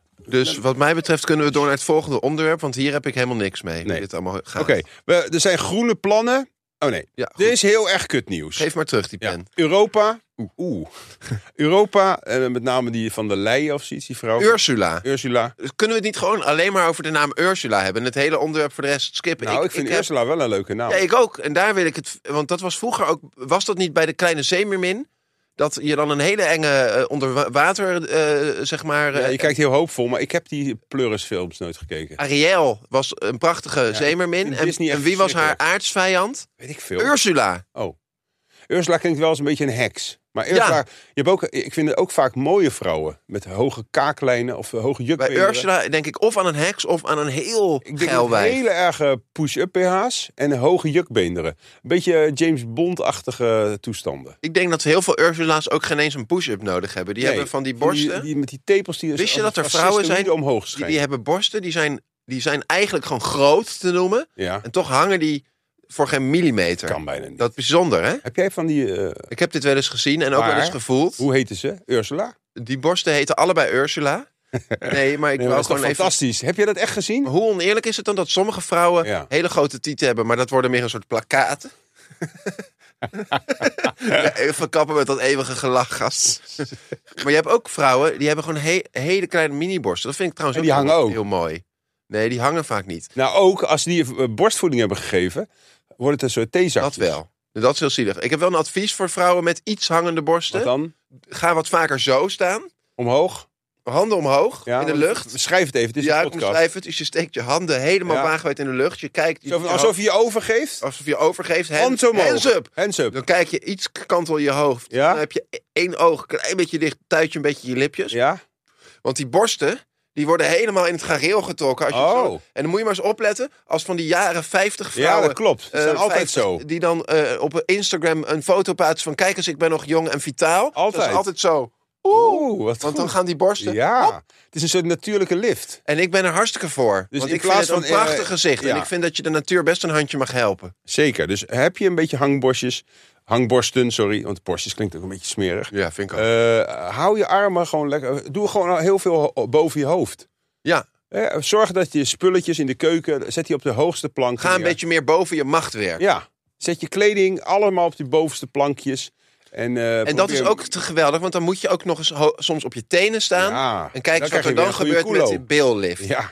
Dus wat mij betreft kunnen we door naar het volgende onderwerp, want hier heb ik helemaal niks mee. Nee. Dit allemaal gaat. Oké, okay. Er zijn groene plannen. Oh nee, ja, dit is heel erg kut nieuws. Geef maar terug die pen. Ja. Europa, oeh, oeh. Europa, en met name die van der Leyen of zoiets, die vrouw. Ursula. Ursula. Kunnen we het niet gewoon alleen maar over de naam Ursula hebben en het hele onderwerp voor de rest skippen? Nou, ik, ik vind ik Ursula heb... wel een leuke naam. Ja, ik ook. En daar wil ik het, want dat was vroeger ook, was dat niet bij de Kleine Zeemeermin? Dat je dan een hele enge uh, onder water, uh, zeg maar... Uh, ja, je kijkt heel hoopvol, maar ik heb die Pleuris-films nooit gekeken. Ariel was een prachtige ja, zeemermin. En, en wie was haar aartsvijand? Weet ik veel. Ursula. Oh. Ursula klinkt wel eens een beetje een heks. Maar Ursula, ja. je hebt ook, ik vind het ook vaak mooie vrouwen. Met hoge kaaklijnen of hoge jukbeenderen. Bij Ursula denk ik of aan een heks of aan een heel ik denk geil wijf. Hele erge push-up P H's en hoge jukbeenderen. Een beetje James Bond-achtige toestanden. Ik denk dat heel veel Ursula's ook geen eens een push-up nodig hebben. Die nee, hebben van die borsten. Die, die, met die tepels die... Wist je dat er vrouwen zijn die omhoog die, die hebben borsten, die zijn, die zijn eigenlijk gewoon groot te noemen. Ja. En toch hangen die... voor geen millimeter. Kan bijna niet. Dat is bijzonder, hè? Heb jij van die... Uh... Ik heb dit wel eens gezien en ook maar, wel eens gevoeld. Hoe heten ze? Ursula? Die borsten heten allebei Ursula. Nee, maar ik nee, wou maar gewoon even... fantastisch. Heb je dat echt gezien? Maar hoe oneerlijk is het dan dat sommige vrouwen ja. hele grote tieten hebben, maar dat worden meer een soort plakkaten? Ja, even kappen met dat eeuwige gelach, gast. Maar je hebt ook vrouwen die hebben gewoon he- hele kleine mini-borsten. Dat vind ik trouwens en die ook, hangen ook heel mooi. Nee, die hangen vaak niet. Nou, ook als die borstvoeding hebben gegeven, wordt het een soort theezakjes. Dat wel. Dat is heel zielig. Ik heb wel een advies voor vrouwen met iets hangende borsten. Wat dan? Ga wat vaker zo staan. Omhoog? Handen omhoog, ja, in de lucht. Schrijf het even, het is ja, een podcast. Ja, schrijf het. Dus je steekt je handen helemaal ja. wagenwijd in de lucht. Je kijkt... Zo van, alsof je je overgeeft? Alsof je je overgeeft. Hand, Hands omhoog. Hands up. Hands up. Dan kijk je iets kantel je hoofd. Ja? Dan heb je één oog een klein beetje dicht. Tuit je een beetje je lipjes. Ja? Want die borsten... die worden helemaal in het gareel getrokken. Als je oh. zo, en dan moet je maar eens opletten... als van die jaren vijftig vrouwen... Ja, dat klopt. Dat zijn uh, altijd vijftig, zo. Die dan uh, op Instagram een foto plaatsen van... kijk eens, ik ben nog jong en vitaal. Altijd. Dat is altijd zo... Oeh, wat Want goed. dan gaan die borsten... Ja, hop. Het is een soort natuurlijke lift. En ik ben er hartstikke voor. Dus want in ik vind het van, een prachtig uh, gezicht. ja. En ik vind dat je de natuur best een handje mag helpen. Zeker. Dus heb je een beetje hangborstjes... Hangborsten, sorry, want borstjes klinkt ook een beetje smerig. Ja, vind ik ook. Uh, hou je armen gewoon lekker... Doe gewoon heel veel boven je hoofd. Ja. Ja, zorg dat je spulletjes in de keuken... Zet die op de hoogste plank. Ga een beetje meer boven je macht werken. Ja. Zet je kleding allemaal op die bovenste plankjes. En, uh, en probeer... dat is ook te geweldig, want dan moet je ook nog eens ho- soms op je tenen staan. Ja, en kijk eens wat er dan gebeurt met de billift. Ja.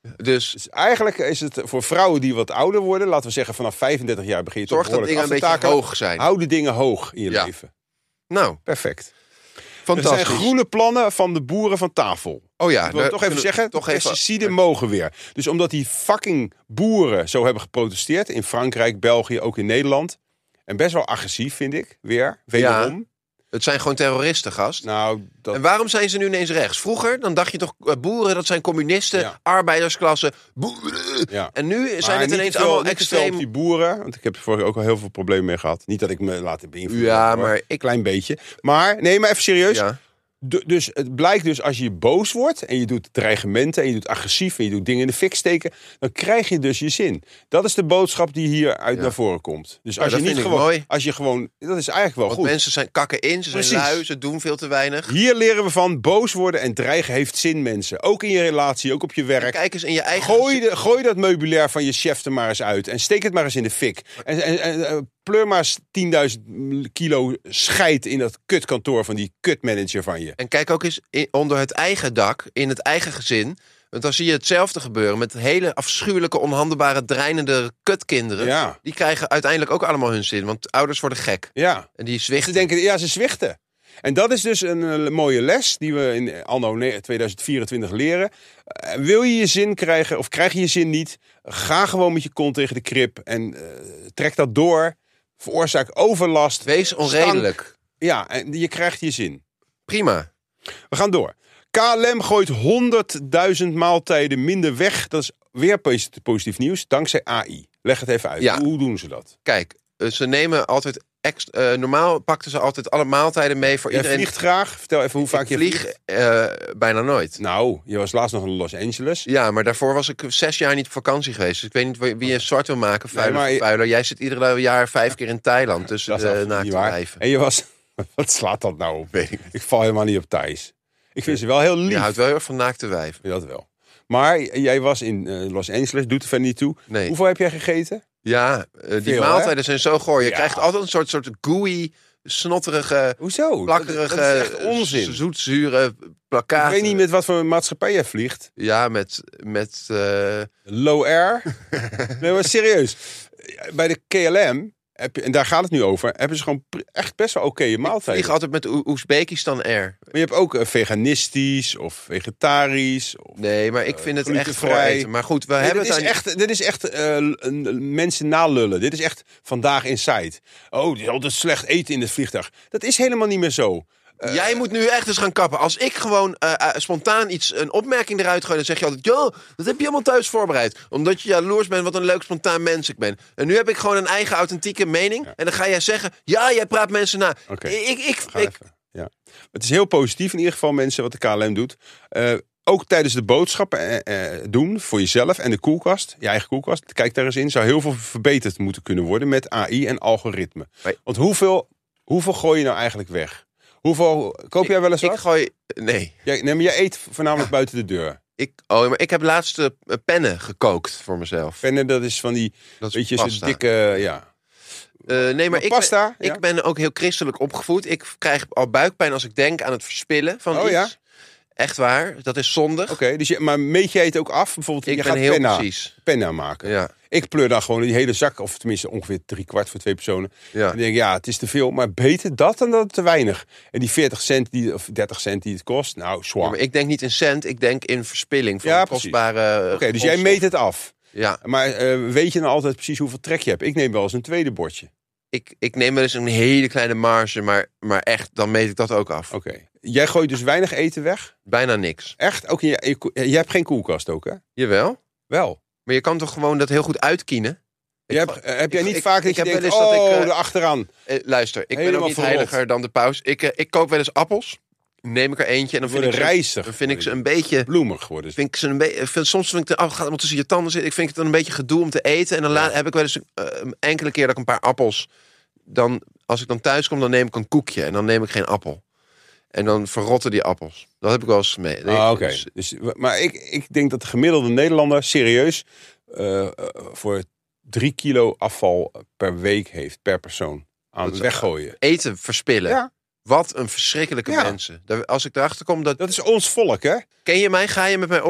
Dus, dus eigenlijk is het voor vrouwen die wat ouder worden... laten we zeggen vanaf vijfendertig jaar begin je zorg dat dingen een beetje hoog zijn. Hou de dingen hoog in je ja. leven. Nou, perfect. Fantastisch. Er zijn groene plannen van de boeren van tafel. Oh ja, ik wil toch even zeggen, toch pesticiden even... mogen weer. Dus omdat die fucking boeren zo hebben geprotesteerd... in Frankrijk, België, ook in Nederland... en best wel agressief, vind ik, weer, wederom... Ja. Het zijn gewoon terroristen, gast. Nou, dat... En waarom zijn ze nu ineens rechts? Vroeger, dan dacht je toch, boeren, dat zijn communisten, ja. arbeidersklasse, boeren. Ja. En nu zijn maar het ineens allemaal niet extreem... op die boeren, want ik heb er vorige ook al heel veel problemen mee gehad. Niet dat ik me laat beïnvloeden. Ja, maar... Een klein beetje. Maar, nee, maar even serieus. Ja. Dus het blijkt dus als je boos wordt en je doet dreigementen en je doet agressief en je doet dingen in de fik steken, dan krijg je dus je zin. Dat is de boodschap die hier uit ja. naar voren komt. Dus als ja, je niet gewoon, mooi. als je gewoon, dat is eigenlijk wel Want goed. Mensen zijn kakken in, ze Precies. zijn lui, ze doen veel te weinig. Hier leren we van boos worden en dreigen heeft zin, mensen. Ook in je relatie, ook op je werk. En kijk eens in je eigen. Gooi, de, gooi dat meubilair van je chef er maar eens uit en steek het maar eens in de fik. En, en, en pleur maar eens tienduizend kilo scheid in dat kutkantoor van die kutmanager van je. En kijk ook eens in, onder het eigen dak, in het eigen gezin. Want dan zie je hetzelfde gebeuren met hele afschuwelijke, onhandelbare, dreinende kutkinderen. Ja. Die krijgen uiteindelijk ook allemaal hun zin, want ouders worden gek. Ja. En die zwichten. Ze denken, ja, ze zwichten. En dat is dus een, een mooie les die we in anno tweeduizend vierentwintig leren. Uh, wil je je zin krijgen of krijg je je zin niet, ga gewoon met je kont tegen de krip en uh, trek dat door. Veroorzaak overlast. Wees onredelijk. Stank. Ja, en je krijgt je zin. Prima. We gaan door. K L M gooit honderdduizend maaltijden minder weg. Dat is weer positief nieuws, dankzij A I. Leg het even uit. Ja. Hoe doen ze dat? Kijk, ze nemen altijd... Extra, uh, normaal pakten ze altijd alle maaltijden mee voor Jij iedereen. Vliegt graag? Vertel even hoe vaak ik je vlieg, vliegt. Uh, bijna nooit. Nou, je was laatst nog in Los Angeles. Ja, maar daarvoor was ik zes jaar niet op vakantie geweest. Dus ik weet niet wie je zwart wil maken, vuiler, nee, vuiler. Jij zit iedere jaar vijf keer in Thailand. Dus uh, naakte wijven. En je was... Wat slaat dat nou op? Weet ik, ik val helemaal niet op Thais. Ik vind ze wel heel lief. Je houdt wel heel erg van naakte wijven. Ja, dat wel. Maar jij was in uh, Los Angeles, doet er verder niet toe. Nee. Hoeveel heb jij gegeten? Ja, uh, die Veel, maaltijden hè? zijn zo goor. Je ja. krijgt altijd een soort, soort gooey, snotterige, Hoezo? plakkerige, dat is echt onzin. zoetzure plakkaten. Ik weet niet met wat voor maatschappij jij vliegt. Ja, met... met uh... Low air? Nee, maar serieus. Bij de K L M... Heb je, en daar gaat het nu over. Hebben ze gewoon echt best wel oké okay maaltijden. Ik vlieg altijd met o- Oezbekistan Air. Maar je hebt ook uh, veganistisch of vegetarisch. Of, nee, maar ik vind uh, het echt vrij eten. Maar goed, we nee, hebben dit het is aan... echt, dit is echt uh, mensen nalullen. Dit is echt vandaag inside. Oh, dit is altijd slecht eten in het vliegtuig. Dat is helemaal niet meer zo. Uh, Jij moet nu echt eens gaan kappen. Als ik gewoon uh, uh, spontaan iets, een opmerking eruit gooi, dan zeg je altijd, joh, dat heb je allemaal thuis voorbereid. Omdat je jaloers bent wat een leuk spontaan mens ik ben. En nu heb ik gewoon een eigen authentieke mening. Ja. En dan ga jij zeggen, ja, jij praat mensen na. Okay. Ik, ik, ik... Ja. Het is heel positief in ieder geval, mensen, wat de K L M doet. Uh, ook tijdens de boodschappen uh, uh, doen voor jezelf en de koelkast, je eigen koelkast. Kijk daar eens in. Zou heel veel verbeterd moeten kunnen worden met A I en algoritme. Nee. Want hoeveel, hoeveel gooi je nou eigenlijk weg? Hoeveel koop jij wel eens ik, wat? Ik gooi... Nee. Jij, nee, maar jij eet voornamelijk ja. buiten de deur. Ik, oh, maar ik heb laatst uh, pennen gekookt voor mezelf. Pennen, dat is van die, dat weet je, zo'n dikke, uh, ja... Uh, nee, maar ik, pasta, ben, ja? ik ben ook heel christelijk opgevoed. Ik krijg al buikpijn als ik denk aan het verspillen van oh, iets. Ja? Echt waar, dat is zondig. Oké, okay, dus je, maar meet jij het ook af? Bijvoorbeeld, ik je ben gaat heel penna, precies. penna maken. Ja. Ik pleur dan gewoon die hele zak, of tenminste ongeveer drie kwart voor twee personen. Ja. En dan denk ik, ja, het is te veel, maar beter dat dan dat het te weinig. En die veertig cent die, of dertig cent die het kost, nou, zwaar. Ja, maar ik denk niet in cent, ik denk in verspilling van ja, kostbare... Oké, okay, dus jij meet het af. Ja. Maar uh, weet je nou altijd precies hoeveel trek je hebt? Ik neem wel eens een tweede bordje. Ik, ik neem wel eens een hele kleine marge, maar, maar echt, dan meet ik dat ook af. Oké. Okay. Jij gooit dus weinig eten weg? Bijna niks. Echt? Ook in je, je, je hebt geen koelkast ook, hè? Jawel. Wel. Maar je kan toch gewoon dat heel goed uitkienen? Je hebt, heb jij niet ik, vaak dat ik je heb denkt, wel eens oh, dat ik, uh, erachteraan. Uh, luister, ik Helemaal ben ook niet verrot. heiliger dan de paus. Ik, uh, ik koop wel eens appels. Neem ik er eentje en dan vind ik, rijzig, ze, dan vind ik ze een beetje... bloemig worden. Vind ik ze een beetje vind, soms vind ik, de, oh, gaat het tussen je tanden zitten. Ik vind het dan een beetje gedoe om te eten. En dan ja. laat, heb ik wel eens een, uh, een enkele keer dat ik een paar appels... Dan, als ik dan thuis kom, dan neem ik een koekje. En dan neem ik geen appel. En dan verrotten die appels. Dat heb ik wel eens mee. Ah, oké. Okay. Dus, maar ik, ik denk dat de gemiddelde Nederlander serieus uh, voor drie kilo afval per week heeft, per persoon. Aan het weggooien. Eten verspillen. Ja. Wat een verschrikkelijke ja. mensen. Als ik erachter kom dat... Dat is ons volk, hè? Ken je mij? Ga je met mij om?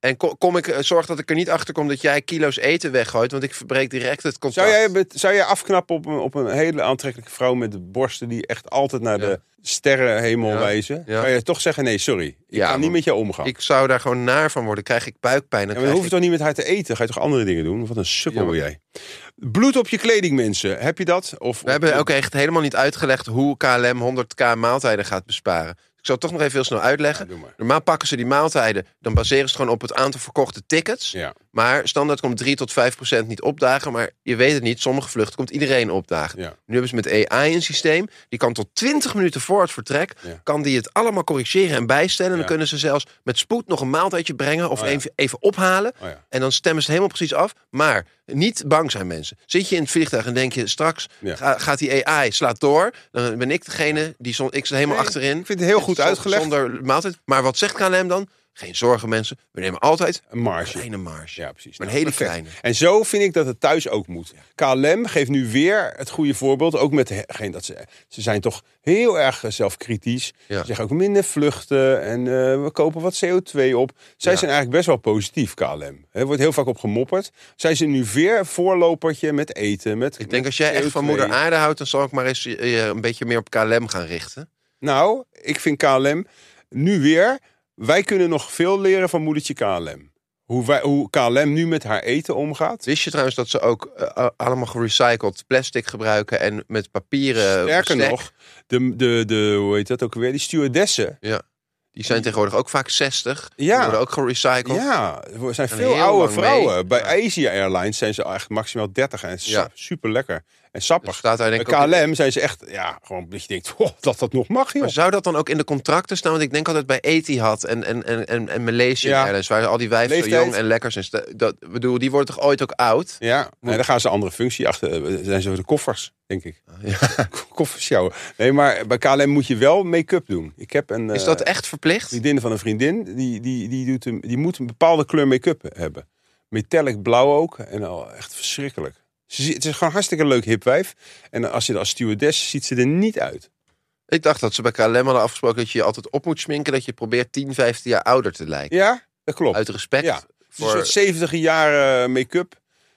En kom, kom ik, zorg dat ik er niet achter kom dat jij kilo's eten weggooit. Want ik verbreek direct het contact. Zou jij, zou jij afknappen op een, op een hele aantrekkelijke vrouw met de borsten die echt altijd naar ja. de sterrenhemel ja. wijzen? Ja. Zou je toch zeggen, nee, sorry. Ik ja, kan niet met jou omgaan. Ik zou daar gewoon naar van worden. Krijg ik buikpijn. Dan, ja, dan hoef je ik... toch niet met haar te eten? Ga je toch andere dingen doen? Wat een sukkel ben jij. Bloed op je kleding, mensen. Heb je dat? Of, We hebben ook echt helemaal niet uitgelegd hoe K L M honderd k maaltijden gaat besparen. Ik zal het toch nog even heel snel uitleggen. Ja, normaal pakken ze die maaltijden, dan baseren ze het gewoon op het aantal verkochte tickets. Ja. Maar standaard komt drie tot vijf procent niet opdagen. Maar je weet het niet, sommige vluchten komt iedereen opdagen. Ja. Nu hebben ze met A I een systeem. Die kan tot twintig minuten voor het vertrek, ja. kan die het allemaal corrigeren en bijstellen. En dan ja. kunnen ze zelfs met spoed nog een maaltijdje brengen of oh, ja. even, even ophalen. Oh, ja. En dan stemmen ze het helemaal precies af. Maar niet bang zijn, mensen. Zit je in het vliegtuig en denk je straks ja. ga, gaat die A I slaat door. Dan ben ik degene die zon, ik zit helemaal nee, achterin. Ik vind het heel goed uitgelegd. Zonder maaltijd. Maar wat zegt K L M dan? Geen zorgen, mensen. We nemen altijd een marge. Een kleine marge. Ja, precies. Maar een hele perfect. kleine. En zo vind ik dat het thuis ook moet. K L M geeft nu weer het goede voorbeeld. Ook met geen dat ze. Ze zijn toch heel erg zelfkritisch. Ja. Ze zeggen ook minder vluchten. En uh, we kopen wat C O twee op. Zij ja. zijn eigenlijk best wel positief, K L M. Er wordt heel vaak op gemopperd. Zij zijn nu weer voorlopertje met eten. Met, ik denk met als jij C O twee. Echt van moeder aarde houdt, dan zal ik maar eens je een beetje meer op K L M gaan richten. Nou, ik vind K L M nu weer. Wij kunnen nog veel leren van moedertje K L M. Hoe, wij, hoe K L M nu met haar eten omgaat. Wist je trouwens dat ze ook uh, allemaal gerecycled plastic gebruiken en met papieren... Sterker bestek. nog, de, de, de, hoe heet dat ook weer, die stewardessen. Ja. Die zijn tegenwoordig ook vaak zestig. Ja. Die worden ook gerecycled. Ja, er zijn veel oude vrouwen. Mee. Bij ja. Asia Airlines zijn ze echt maximaal dertig en ja. super lekker. En sappig. Staat daar, denk Bij K L M zijn ze echt, ja, gewoon dat je denkt, oh, dat dat nog mag, joh. Maar zou dat dan ook in de contracten staan? Want ik denk altijd bij Etihad en, en, en, en, en Malaysia ja. Airlines, waar al die wijven zo jong en lekker zijn. Dat, bedoel, die worden toch ooit ook oud? Ja, nee, dan gaan ze een andere functie achter. Zijn ze de koffers, denk ik. Ja. Koffers sjouwen. Nee, maar bij K L M moet je wel make-up doen. Ik heb een, Is dat uh, echt verplicht? Vriendin van een vriendin, die, die, die, doet een, die moet een bepaalde kleur make-up hebben. Metallic blauw ook. En al echt verschrikkelijk. Het is gewoon hartstikke leuk hip wijf. En als je er als stewardess ziet ze er niet uit. Ik dacht dat ze bij K L M hadden afgesproken dat je je altijd op moet schminken. Dat je probeert tien, vijftien jaar ouder te lijken. Ja, dat klopt. Uit respect. Ja. Voor... Een soort zeventig jaar uh, make-up.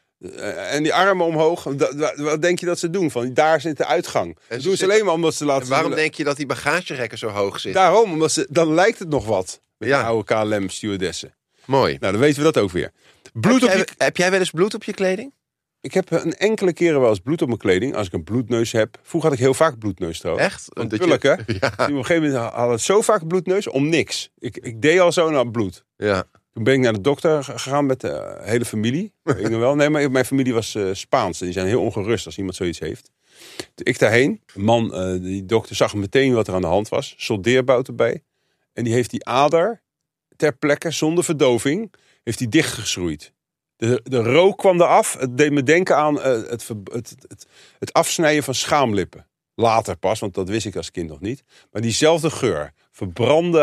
Uh, en die armen omhoog. Da, da, wat denk je dat ze doen? Van, daar zit de uitgang. Dat doen ze zitten... alleen maar omdat ze laten... En waarom denk je dat die bagagerekken zo hoog zitten? Daarom, omdat ze, dan lijkt het nog wat. Met ja. de oude K L M stewardessen. Mooi. Nou, dan weten we dat ook weer. Bloed heb, jij, op je... heb jij wel eens bloed op je kleding? Ik heb een enkele keren wel eens bloed op mijn kleding. Als ik een bloedneus heb. Vroeger had ik heel vaak bloedneus trouwens. Echt? Een pulken. Je... Ja. Op een gegeven moment had ik zo vaak bloedneus om niks. Ik, ik deed al zo naar bloed. Ja. Toen ben ik naar de dokter gegaan met de hele familie. Ik nog wel. Nee, maar mijn familie was uh, Spaans. En die zijn heel ongerust als iemand zoiets heeft. Toen ik daarheen. Een man, uh, die dokter zag meteen wat er aan de hand was. Soldeerbout erbij. En die heeft die ader ter plekke zonder verdoving. Heeft die dichtgeschroeid. De, de rook kwam eraf. Het deed me denken aan uh, het, het, het, het afsnijden van schaamlippen. Later pas, want dat wist ik als kind nog niet. Maar diezelfde geur. Verbrande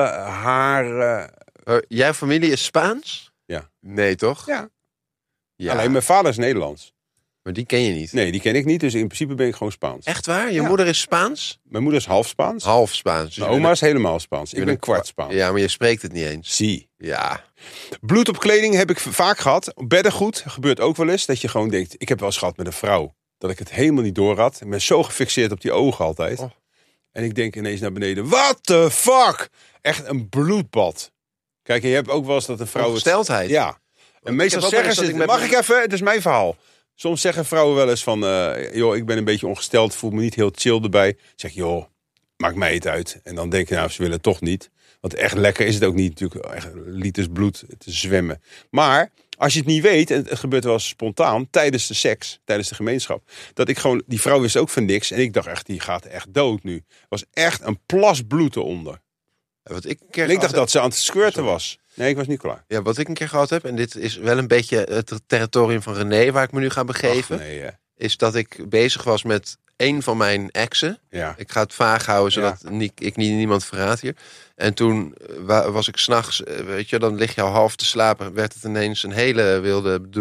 haren. Uh, jouw familie is Spaans? Ja. Nee, toch? Ja. ja. Alleen mijn vader is Nederlands. Maar die ken je niet? Nee, die ken ik niet. Dus in principe ben ik gewoon Spaans. Echt waar? Je ja. moeder is Spaans? Mijn moeder is half Spaans. Half Spaans. Dus mijn oma is helemaal Spaans. Ik ben een kwart Spaans. Ja, maar je spreekt het niet eens. Zie. Ja. Bloed op kleding heb ik vaak gehad. Beddengoed gebeurt ook wel eens. Dat je gewoon denkt, ik heb wel eens gehad met een vrouw. Dat ik het helemaal niet door had. Ik ben zo gefixeerd op die ogen altijd. Oh. En ik denk ineens naar beneden, what the fuck? Echt een bloedbad. Kijk, je hebt ook wel eens dat een vrouw... Ongesteldheid. Ja. En meestal zeggen ze, ik mag ik even? Het is mijn verhaal. Soms zeggen vrouwen wel eens van, uh, joh, ik ben een beetje ongesteld, voel me niet heel chill erbij. Ik zeg, joh, maakt mij het uit. En dan denk je, nou, ze willen het toch niet. Want echt lekker is het ook niet, natuurlijk, echt liters bloed te zwemmen. Maar als je het niet weet, en het gebeurt wel eens spontaan, tijdens de seks, tijdens de gemeenschap, dat ik gewoon, die vrouw wist ook van niks. En ik dacht echt, die gaat echt dood nu. Er was echt een plas bloed eronder. Wat ik, een keer en ik dacht heb... dat ze aan het squirten was. Nee, ik was niet klaar. Ja, wat ik een keer gehad heb, en dit is wel een beetje het territorium van René, waar ik me nu ga begeven, Ach, nee, ja. is dat ik bezig was met een van mijn exen. Ja. Ik ga het vaag houden, zodat ja. niet, ik niet niemand verraad hier. En toen was ik s'nachts, weet je, dan lig je al half te slapen, werd het ineens een hele wilde bedoeling.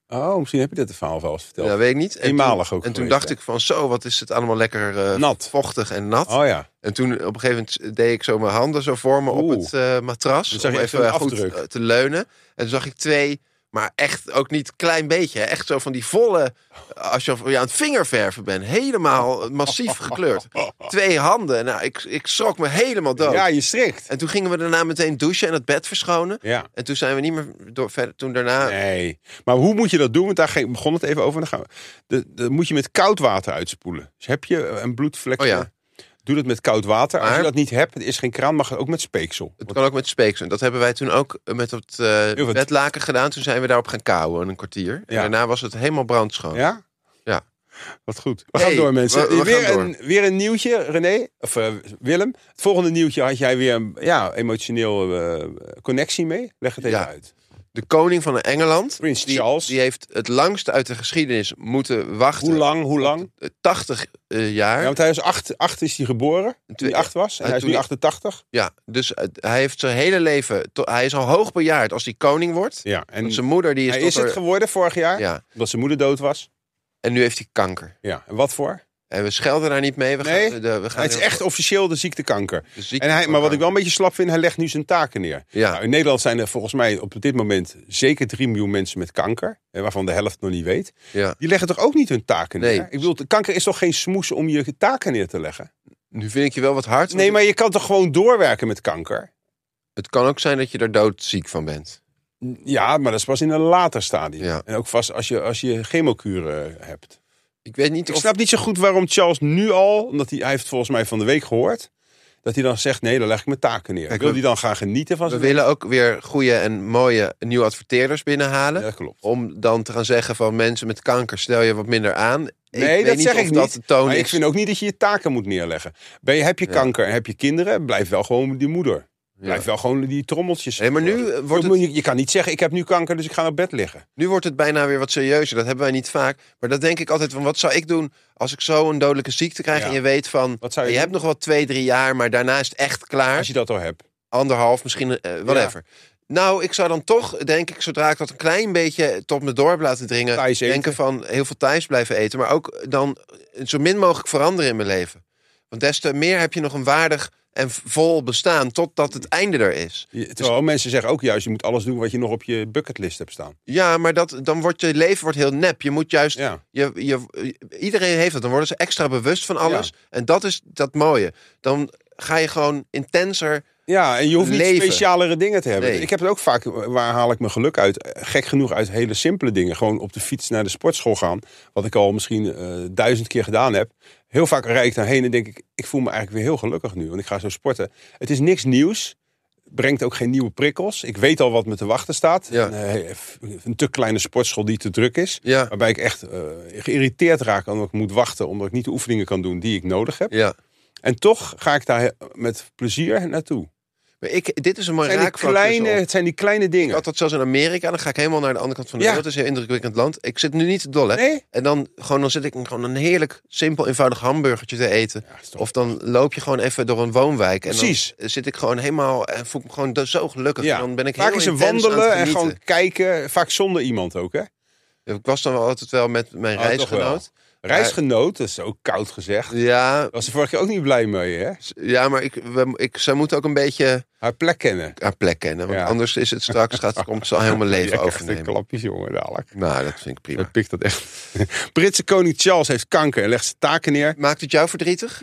Oh, misschien heb je dit verhaal wel eens verteld. Ja, weet ik niet. En Eenmalig toen, ook En toen geweest, dacht hè? ik van zo, wat is het allemaal lekker uh, nat. vochtig en nat. Oh ja. En toen op een gegeven moment deed ik zo mijn handen zo voor me op Oeh. het uh, matras. Dan zag om je even even een goed afdruk. uh, te leunen. En toen zag ik twee, maar echt ook niet een klein beetje. Hè? Echt zo van die volle, als je aan het vingerverven bent. Helemaal massief gekleurd. Twee handen. Nou, ik, ik schrok me helemaal dood. Ja, je strikt. En toen gingen we daarna meteen douchen en het bed verschonen. Ja. En toen zijn we niet meer door, verder. Toen daarna... Nee. Maar hoe moet je dat doen? Want daar ging- begon het even over. Dan gaan we. De, de, moet je met koud water uitspoelen. Dus heb je een bloedvlekje... Oh ja. Doe dat met koud water. Als Maar- je dat niet hebt, er is geen kraan, mag het ook met speeksel. Het kan ook met speeksel. Dat hebben wij toen ook met het uh, veel- bedlaken gedaan. Toen zijn we daarop gaan kauwen, een kwartier. En Ja. daarna was het helemaal brandschoon. Ja? Ja. Wat goed. We Hey, gaan door, mensen. we- we weer, gaan een, weer een nieuwtje, René. Of uh, Willem. Het volgende nieuwtje had jij weer een ja, emotioneel uh, connectie mee. Leg het even Ja. uit. De koning van Engeland, Prins die, Charles. die heeft het langst uit de geschiedenis moeten wachten. Hoe lang, hoe lang? tachtig uh, jaar. Ja, want hij is acht, acht is hij geboren. Toen hij acht was. En en hij is toen nu hij- achtentachtig. Ja, dus uh, hij heeft zijn hele leven... To, hij is al hoog bejaard als hij koning wordt. Ja, en Want zijn moeder die is hij tot is het er- geworden vorig jaar. Ja, Omdat zijn moeder dood was. en nu heeft hij kanker. Ja, en wat voor? En we schelden daar niet mee. We Nee, gaan, de, we gaan Het is echt officieel de ziekte kanker. de ziekte En hij, van maar wat ik wel kanker. een beetje slap vind, hij legt nu zijn taken neer. Ja. Nou, in Nederland zijn er volgens mij op dit moment zeker drie miljoen mensen met kanker. Waarvan de helft nog niet weet. Ja. Die leggen toch ook niet hun taken neer? Nee. Ik bedoel, kanker is toch geen smoes om je taken neer te leggen? Nu vind ik je wel wat hard. Nee, maar je kan toch gewoon doorwerken met kanker? Het kan ook zijn dat je er doodziek van bent. Ja, maar dat is pas in een later stadium. Ja. En ook vast als je, als je chemokuren hebt. Ik weet niet Ik of... snap niet zo goed waarom Charles nu al, omdat hij, hij heeft volgens mij van de week gehoord, dat hij dan zegt, nee, dan leg ik mijn taken neer. Kijk, Wil we- hij dan gaan genieten van We zijn willen ook weer goede en mooie nieuwe adverteerders binnenhalen. Ja, dat klopt. Om dan te gaan zeggen van mensen met kanker, stel je wat minder aan. Nee, ik weet dat niet zeg of ik dat niet. de toon Maar is. ik vind ook niet dat je je taken moet neerleggen. Ben je, heb je Ja. kanker en heb je kinderen, blijf wel gewoon die moeder. Blijf Ja. wel gewoon die trommeltjes. Nee, maar nu Zo wordt moet het, je, je kan niet zeggen, ik heb nu kanker, dus ik ga naar bed liggen. nu wordt het bijna weer wat serieuzer. Dat hebben wij niet vaak. Maar dat denk ik altijd van, wat zou ik doen als ik zo een dodelijke ziekte krijg... Ja. en je weet van, Wat zou je je doen? hebt nog wel twee, drie jaar... maar daarna is het echt klaar. Als je dat al hebt. Anderhalf, misschien uh, whatever. Nou, ik zou dan toch, denk ik, zodra ik dat een klein beetje tot me door heb laten dringen... Thais eten. denken van heel veel thuis blijven eten. Maar ook dan zo min mogelijk veranderen in mijn leven. Want des te meer heb je nog een waardig en vol bestaan totdat het einde er is. Je- Terwijl mensen zeggen ook juist, je moet alles doen wat je nog op je bucketlist hebt staan. Ja, maar dat, dan wordt je leven wordt heel nep. Je moet juist... Ja. Je, je, iedereen heeft dat. Dan worden ze extra bewust van alles. En dat is dat mooie. Dan ga je gewoon intenser... Ja, en je hoeft niet Leven. specialere dingen te hebben. Nee. Ik heb het ook vaak, waar haal ik mijn geluk uit? Gek genoeg uit hele simpele dingen. Gewoon op de fiets naar de sportschool gaan. Wat ik al misschien eh, duizend keer gedaan heb. Heel vaak rijd ik daarheen en denk ik, ik voel me eigenlijk weer heel gelukkig nu. Want ik ga zo sporten. Het is niks nieuws. Brengt ook geen nieuwe prikkels. Ik weet al wat me te wachten staat. Ja. Een, eh, een te kleine sportschool die te druk is. Ja, Waarbij ik echt eh, geïrriteerd raak omdat ik moet wachten. Omdat ik niet de oefeningen kan doen die ik nodig heb. ja. En toch ga ik daar met plezier naartoe. Maar ik, dit is een mooi Het zijn, die raakvlak tussen kleine, ons. het zijn die kleine Ik dingen. had dat zelfs in Amerika. Dan ga ik helemaal naar de andere kant van de Ja. wereld. Het is een heel indrukwekkend land. Ik zit nu niet te dol, hè? Nee? En dan, gewoon, dan zit ik gewoon een heerlijk, simpel, eenvoudig hamburgertje te eten. Ja, is toch- Of dan loop je gewoon even door een woonwijk. En Precies. dan zit ik gewoon helemaal... En voel ik me gewoon do- zo gelukkig. Ja. En dan ben ik Vaak heel is een intens aan wandelen het en genieten. gewoon kijken. Vaak zonder iemand ook, hè? Ik was dan wel altijd wel met mijn Oh, toch reisgenoot. Reisgenoot, dat is ook koud gezegd. Ja, Was er vorige keer ook niet blij mee, hè? ja, maar ik, we, ik, zij moet ook een beetje Haar plek kennen. haar plek kennen. Want Ja. anders is het straks, gaat, komt ze al helemaal leven Je krijgt een overnemen. klapjes, jongen, dadelijk. Nou, dat vind ik prima. Dan pikt dat echt. Britse koning Charles heeft kanker en legt zijn taken neer. Maakt het jou verdrietig?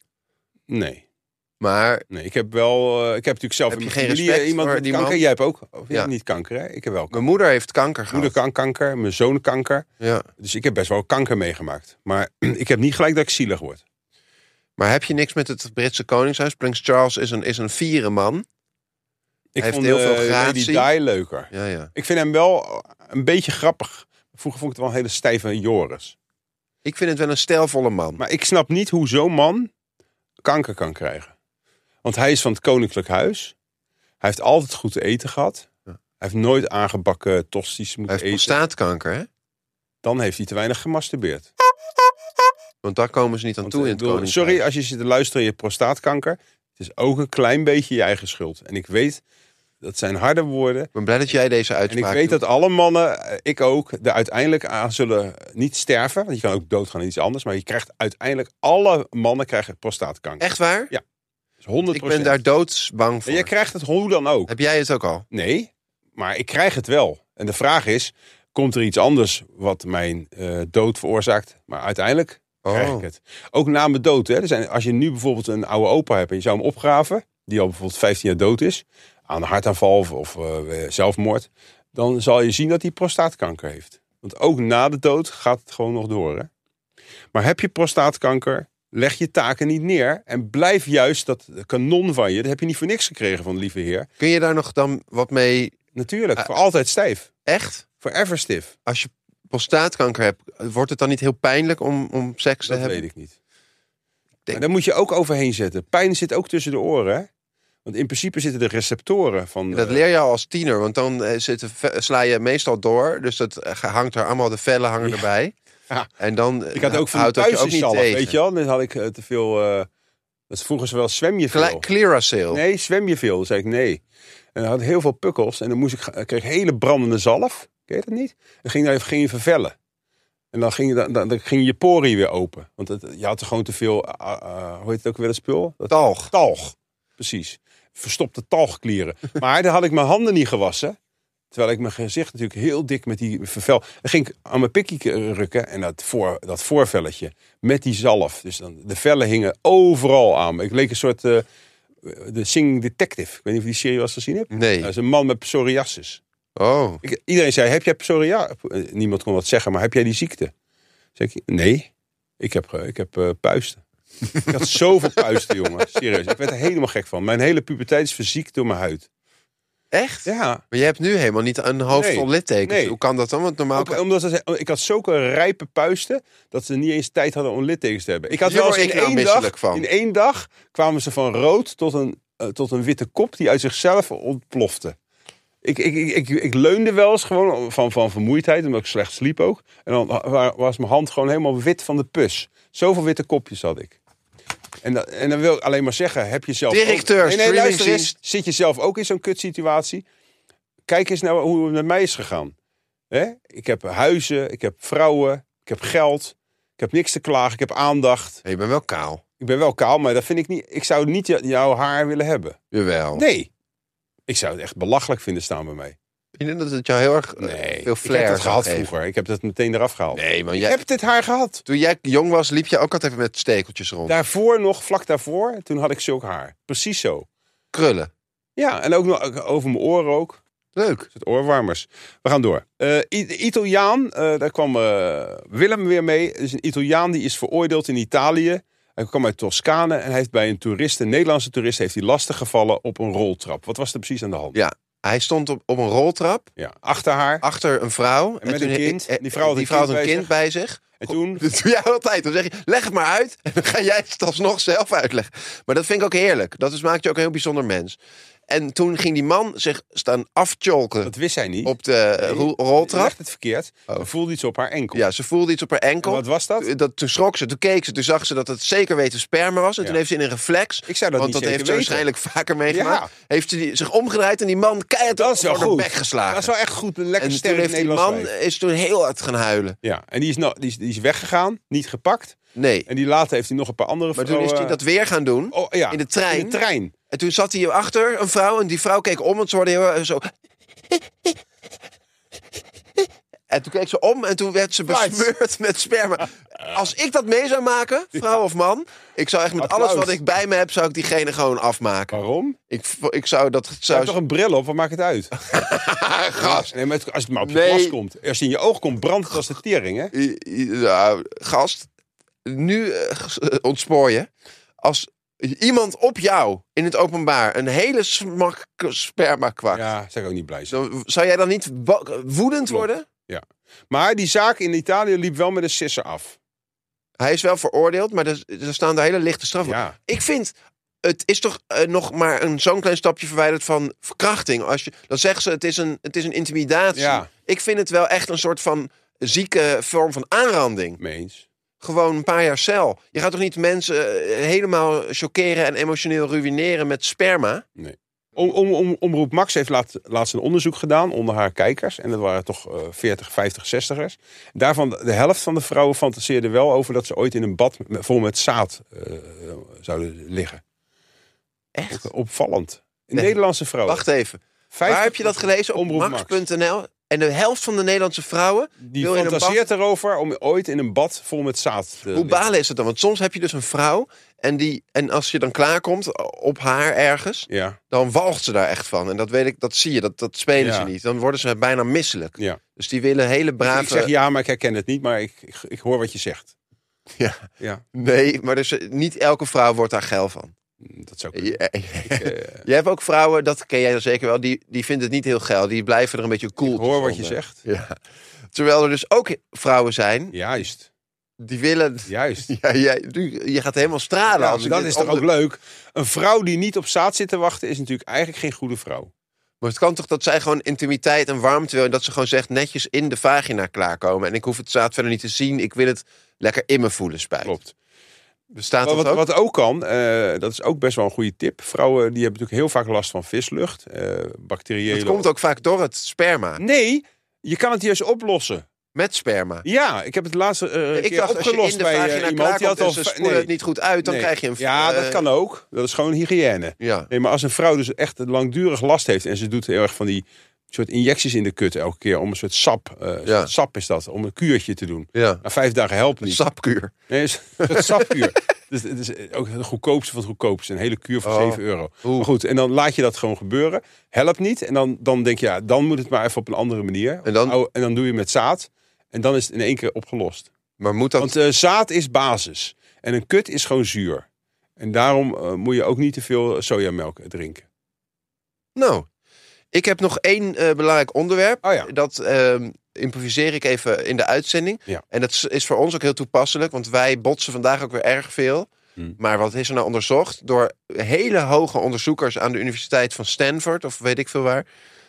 Nee. Maar Nee, ik heb wel... eh, ik heb natuurlijk zelf Heb in je mijn geen familie respect iemand voor met die kanker. man? Jij hebt ook. Of Ja. ja. Niet kanker, hè? Ik heb wel kanker. mijn moeder heeft kanker gehad. Moeder kan kanker, mijn zoon kanker. Ja. Dus ik heb best wel kanker meegemaakt. Maar ik heb niet gelijk dat ik zielig word. Maar heb je niks met het Britse Koningshuis? Prins Charles is een, is een fiere man. Ik heeft vond heel veel eh, Lady gratie. Di leuker. Ja, ja. Ik vind hem wel een beetje grappig. Vroeger vond ik het wel een hele stijve Joris. Ik vind het wel een stijlvolle man. Maar ik snap niet hoe zo'n man kanker kan krijgen. Want hij is van het koninklijk huis. Hij heeft altijd goed te eten gehad. Ja. Hij heeft nooit aangebakken tosties moeten Hij heeft eten. prostaatkanker, hè? Dan heeft hij te weinig gemasturbeerd. Want daar komen ze niet aan Want, toe in eh, het ik bedoel, Koningshuis. sorry, als je zit te luisteren, je prostaatkanker. Het is ook een klein beetje je eigen schuld. En ik weet Dat zijn harde woorden. Ik ben blij dat jij deze uitspraak En ik weet doet. dat alle mannen, ik ook, er uiteindelijk aan zullen niet sterven. Want je kan ook doodgaan aan iets anders. Maar je krijgt uiteindelijk, alle mannen krijgen prostaatkanker. Echt waar? Ja. Dus honderd Ik procent. ben daar doodsbang voor. En je krijgt het hoe dan ook. Heb jij het ook al? Nee, maar ik krijg het wel. En de vraag is, komt er iets anders wat mijn uh, dood veroorzaakt? Maar uiteindelijk Oh. krijg ik het. Ook na mijn dood. Hè. Er zijn, als je nu bijvoorbeeld een oude opa hebt en je zou hem opgraven, die al bijvoorbeeld vijftien jaar dood is, aan een hartaanval of, of uh, zelfmoord, dan zal je zien dat hij prostaatkanker heeft. Want ook na de dood gaat het gewoon nog door. Hè. Maar heb je prostaatkanker, leg je taken niet neer en blijf juist dat kanon van je, dat heb je niet voor niks gekregen van de lieve Heer. Kun je daar nog dan wat mee... Natuurlijk, Uh, voor altijd stijf. Echt? Forever stiff. Als je prostaatkanker hebt, wordt het dan niet heel pijnlijk om, om seks te Dat hebben? weet ik niet. Denk- Maar daar moet je ook overheen zetten. Pijn zit ook tussen de oren. Hè? Want in principe zitten de receptoren van... Dat uh, leer je al als tiener, want dan uh, zitten, ve- sla je meestal door. Dus dat uh, hangt er allemaal, de vellen hangen Ja. erbij. Ja. En dan uh, Ik had ook van houdt de dat je ook niet puistenzalf, tegen. weet je wel. Dan had ik uh, te veel... Uh, dat is vroeger wel zwem je veel. Cla- Clearasil. Nee, zwem je veel? Dan zei ik nee. En dan had ik heel veel pukkels. En dan moest ik, ik kreeg hele brandende zalf. Ken je dat niet? Dan ging, dan ging je vervellen. En dan ging, je, dan, dan ging je poriën weer open. Want het, je had er gewoon te veel... Uh, uh, hoe heet het ook weer, dat spul? Dat, Talg. Talg, precies. Verstopte talgklieren. Maar dan had ik mijn handen niet gewassen. Terwijl ik mijn gezicht natuurlijk heel dik met die vervel... Dan ging ik aan mijn pikkie rukken. En dat, voor, dat voorvelletje met die zalf. Dus dan, de vellen hingen overal aan me. Ik leek een soort... Uh, de Singing Detective. Ik weet niet of je die serie wel eens gezien hebt. Nee. Dat is een man met psoriasis. Oh. Ik, iedereen zei, heb jij psoriasis? Niemand kon wat zeggen, maar heb jij die ziekte? Zeg ik, nee. Ik heb, ik heb uh, puisten. Ik had zoveel puisten, jongen. Serieus. Ik werd er helemaal gek van. Mijn hele puberteit is verziekt door mijn huid. Echt? Ja. Maar je hebt nu helemaal niet een hoofd Nee. vol littekens. Nee. Hoe kan dat dan? Want normaal... Ook, omdat ze, ik had zulke rijpe puisten dat ze niet eens tijd hadden om littekens te hebben. Ik had Hier wel eens word in ik nou één misselijk dag, van. in één dag kwamen ze van rood tot een, uh, tot een witte kop die uit zichzelf ontplofte. Ik, ik, ik, ik, ik leunde wel eens gewoon van, van vermoeidheid, omdat ik slecht sliep ook. En dan was mijn hand gewoon helemaal wit van de pus. Zoveel witte kopjes had ik. En, dat, en dan wil ik alleen maar zeggen, heb je zelf... Directeur, ook, nee, nee, streaming luister eens. zien. Zit je zelf ook in zo'n kutsituatie? Kijk eens naar hoe het met mij is gegaan. Hè? Ik heb huizen, ik heb vrouwen, ik heb geld. Ik heb niks te klagen, ik heb aandacht. Je bent wel kaal. Ik ben wel kaal, maar dat vind ik niet... Ik zou niet j- jouw haar willen hebben. Jawel. Nee. Ik zou het echt belachelijk vinden staan bij mij. Vind je dat het jou heel erg uh, Nee, veel ik flair heb dat zou gehad geven? vroeger. Ik heb dat meteen eraf gehaald. Nee, maar Ik jij, heb dit haar gehad. toen jij jong was, liep je ook altijd met stekeltjes rond. Daarvoor nog, vlak daarvoor, toen had ik zulk haar. Precies zo. Krullen. Ja, en ook nog over mijn oren ook. Leuk. Het oorwarmers. We gaan door. Uh, I- Italiaan, uh, daar kwam uh, Willem weer mee. Het is een Italiaan die is veroordeeld in Italië. Hij kwam uit Toscane en hij heeft bij een toerist, een Nederlandse toerist, heeft hij lastig gevallen op een roltrap. Wat was er precies aan de hand? Ja, hij stond op, op een roltrap Ja, achter haar. achter een vrouw. En met toen- een kind. eh, Die vrouw had die een vrouw kind had een bij kind bij zich. En toen... Dat doe jij altijd. Dan zeg je, leg het maar uit. En dan ga jij het alsnog zelf uitleggen. Maar dat vind ik ook heerlijk. Dat is, maakt je ook een heel bijzonder mens. En toen ging die man zich staan aftjolken Dat wist hij niet. op de Nee, ro- Je roltrap. legt het verkeerd. Oh. Er voelde iets op haar enkel. Ja, ze voelde iets op haar enkel. En wat was dat? dat? Toen schrok ze, toen keek ze, toen zag ze dat het zeker weten sperma was. En Ja. toen heeft ze in een reflex, Ik zou dat want niet dat zeker heeft ze weten. waarschijnlijk vaker meegemaakt, Ja. heeft ze die, zich omgedraaid en die man keihard Dat is wel voor de goed. bek geslagen. Dat is wel echt goed. Een lekker en toen sterk heeft die Nederlands man wijf. is toen heel hard gaan huilen. Ja, en die is, nou, die, is, die is weggegaan. Niet gepakt. Nee, En die later heeft hij nog een paar andere maar vrouwen... toen is hij dat weer gaan doen. Oh, ja. in de trein. In de trein. En toen zat hij achter een vrouw en die vrouw keek om, want ze hoorde heel erg zo... En toen keek ze om en toen werd ze besmeurd met sperma. Als ik dat mee zou maken, vrouw of man, ik zou echt met Applaus. alles wat ik bij me heb, zou ik diegene gewoon afmaken. Waarom? Ik, ik zou dat... Je Zou... hebt toch een bril op, wat maakt het uit? Gast. Nee, maar het- als het maar op je Nee. glas komt. Als je in je oog komt, brandt het als de tering, hè? I- I- ja, gast, nu eh, g- eh, ontspoor je. Als iemand op jou in het openbaar een hele smak sperma kwakt, Ja, zou ik ook niet blij zijn. dan, zou jij dan niet wa- woedend Klopt. worden? Maar die zaak in Italië liep wel met een sisser af. Hij is wel veroordeeld, maar er, er staan daar hele lichte straffen. Ja. Ik vind, het is toch eh, nog maar een zo'n klein stapje verwijderd van verkrachting. Als je, dan zeggen ze, het is een, het is een intimidatie. Ja. Ik vind het wel echt een soort van zieke vorm van aanranding. Mee eens. Gewoon een paar jaar cel. Je gaat toch niet mensen eh, helemaal chockeren en emotioneel ruïneren met sperma? Nee. Om, om, om, Omroep Max heeft laat, laatst een onderzoek gedaan onder haar kijkers. En dat waren toch uh, veertig, vijftig, zestigers. Daarvan de helft van de vrouwen fantaseerde wel over dat ze ooit in een bad vol met zaad uh, zouden liggen. Echt? Ook opvallend. Nee. Nederlandse vrouwen. Wacht even. Waar heb je dat gelezen? Op max punt n l? En de helft van de Nederlandse vrouwen... Die fantaseert bad... erover om ooit in een bad vol met zaad te Hoe balen is het dan? Want soms heb je dus een vrouw... En, die, en als je dan klaarkomt op haar ergens... Ja. Dan walgt ze daar echt van. En dat weet ik, dat zie je. Dat, dat spelen ja. ze niet. Dan worden ze bijna misselijk. Ja. Dus die willen hele brave... Ik zeg ja, maar ik herken het niet. Maar ik, ik, ik hoor wat je zegt. Ja. ja. Nee, maar dus, niet elke vrouw wordt daar geil van. Dat zou kunnen. Je, ik, uh... je hebt ook vrouwen, dat ken jij zeker wel, die, die vinden het niet heel geil. Die blijven er een beetje cool. Ik hoor wat je zegt. Ja. Terwijl er dus ook vrouwen zijn. Juist. Die willen... Juist. Ja, jij, je gaat helemaal stralen. Ja, als dat is toch ook leuk. Een vrouw die niet op zaad zit te wachten is natuurlijk eigenlijk geen goede vrouw. Maar het kan toch dat zij gewoon intimiteit en warmte wil. En dat ze gewoon zegt netjes in de vagina klaarkomen. En ik hoef het zaad verder niet te zien. Ik wil het lekker in me voelen, spijt. Klopt. Bestaat wat, dat ook? Wat ook kan, uh, dat is ook best wel een goede tip. Vrouwen die hebben natuurlijk heel vaak last van vislucht. Uh, bacteriële... Het komt ook vaak door het sperma. Nee, je kan het juist oplossen. Met sperma? Ja, ik heb het laatste uh, nee, ik keer dacht, opgelost als je in de bij vagina uh, iemand. Die had al ze spoelen nee. het niet goed uit, dan nee. krijg je een... Ja, uh, dat kan ook. Dat is gewoon hygiëne. Ja. Nee, maar als een vrouw dus echt langdurig last heeft... en ze doet heel erg van die soort injecties in de kut elke keer... om een soort sap, uh, ja. soort sap is dat, om een kuurtje te doen. Ja. Na vijf dagen helpt niet. Een sapkuur. Nee, een soort sapkuur. Dus het is ook de goedkoopste van het goedkoopste. Een hele kuur voor oh. zeven euro. Oeh. Maar goed, en dan laat je dat gewoon gebeuren. Helpt niet. En dan, dan denk je, ja, dan moet het maar even op een andere manier. En dan, en dan doe je met zaad. En dan is het in één keer opgelost. Maar moet dat... Want uh, zaad is basis. En een kut is gewoon zuur. En daarom uh, moet je ook niet te veel sojamelk drinken. Nou, ik heb nog één uh, belangrijk onderwerp. Oh ja. Dat uh, improviseer ik even in de uitzending. Ja. En dat is voor ons ook heel toepasselijk. Want wij botsen vandaag ook weer erg veel. Hmm. Maar wat is er nou onderzocht? Door hele hoge onderzoekers aan de Universiteit van Stanford. Of weet ik veel waar.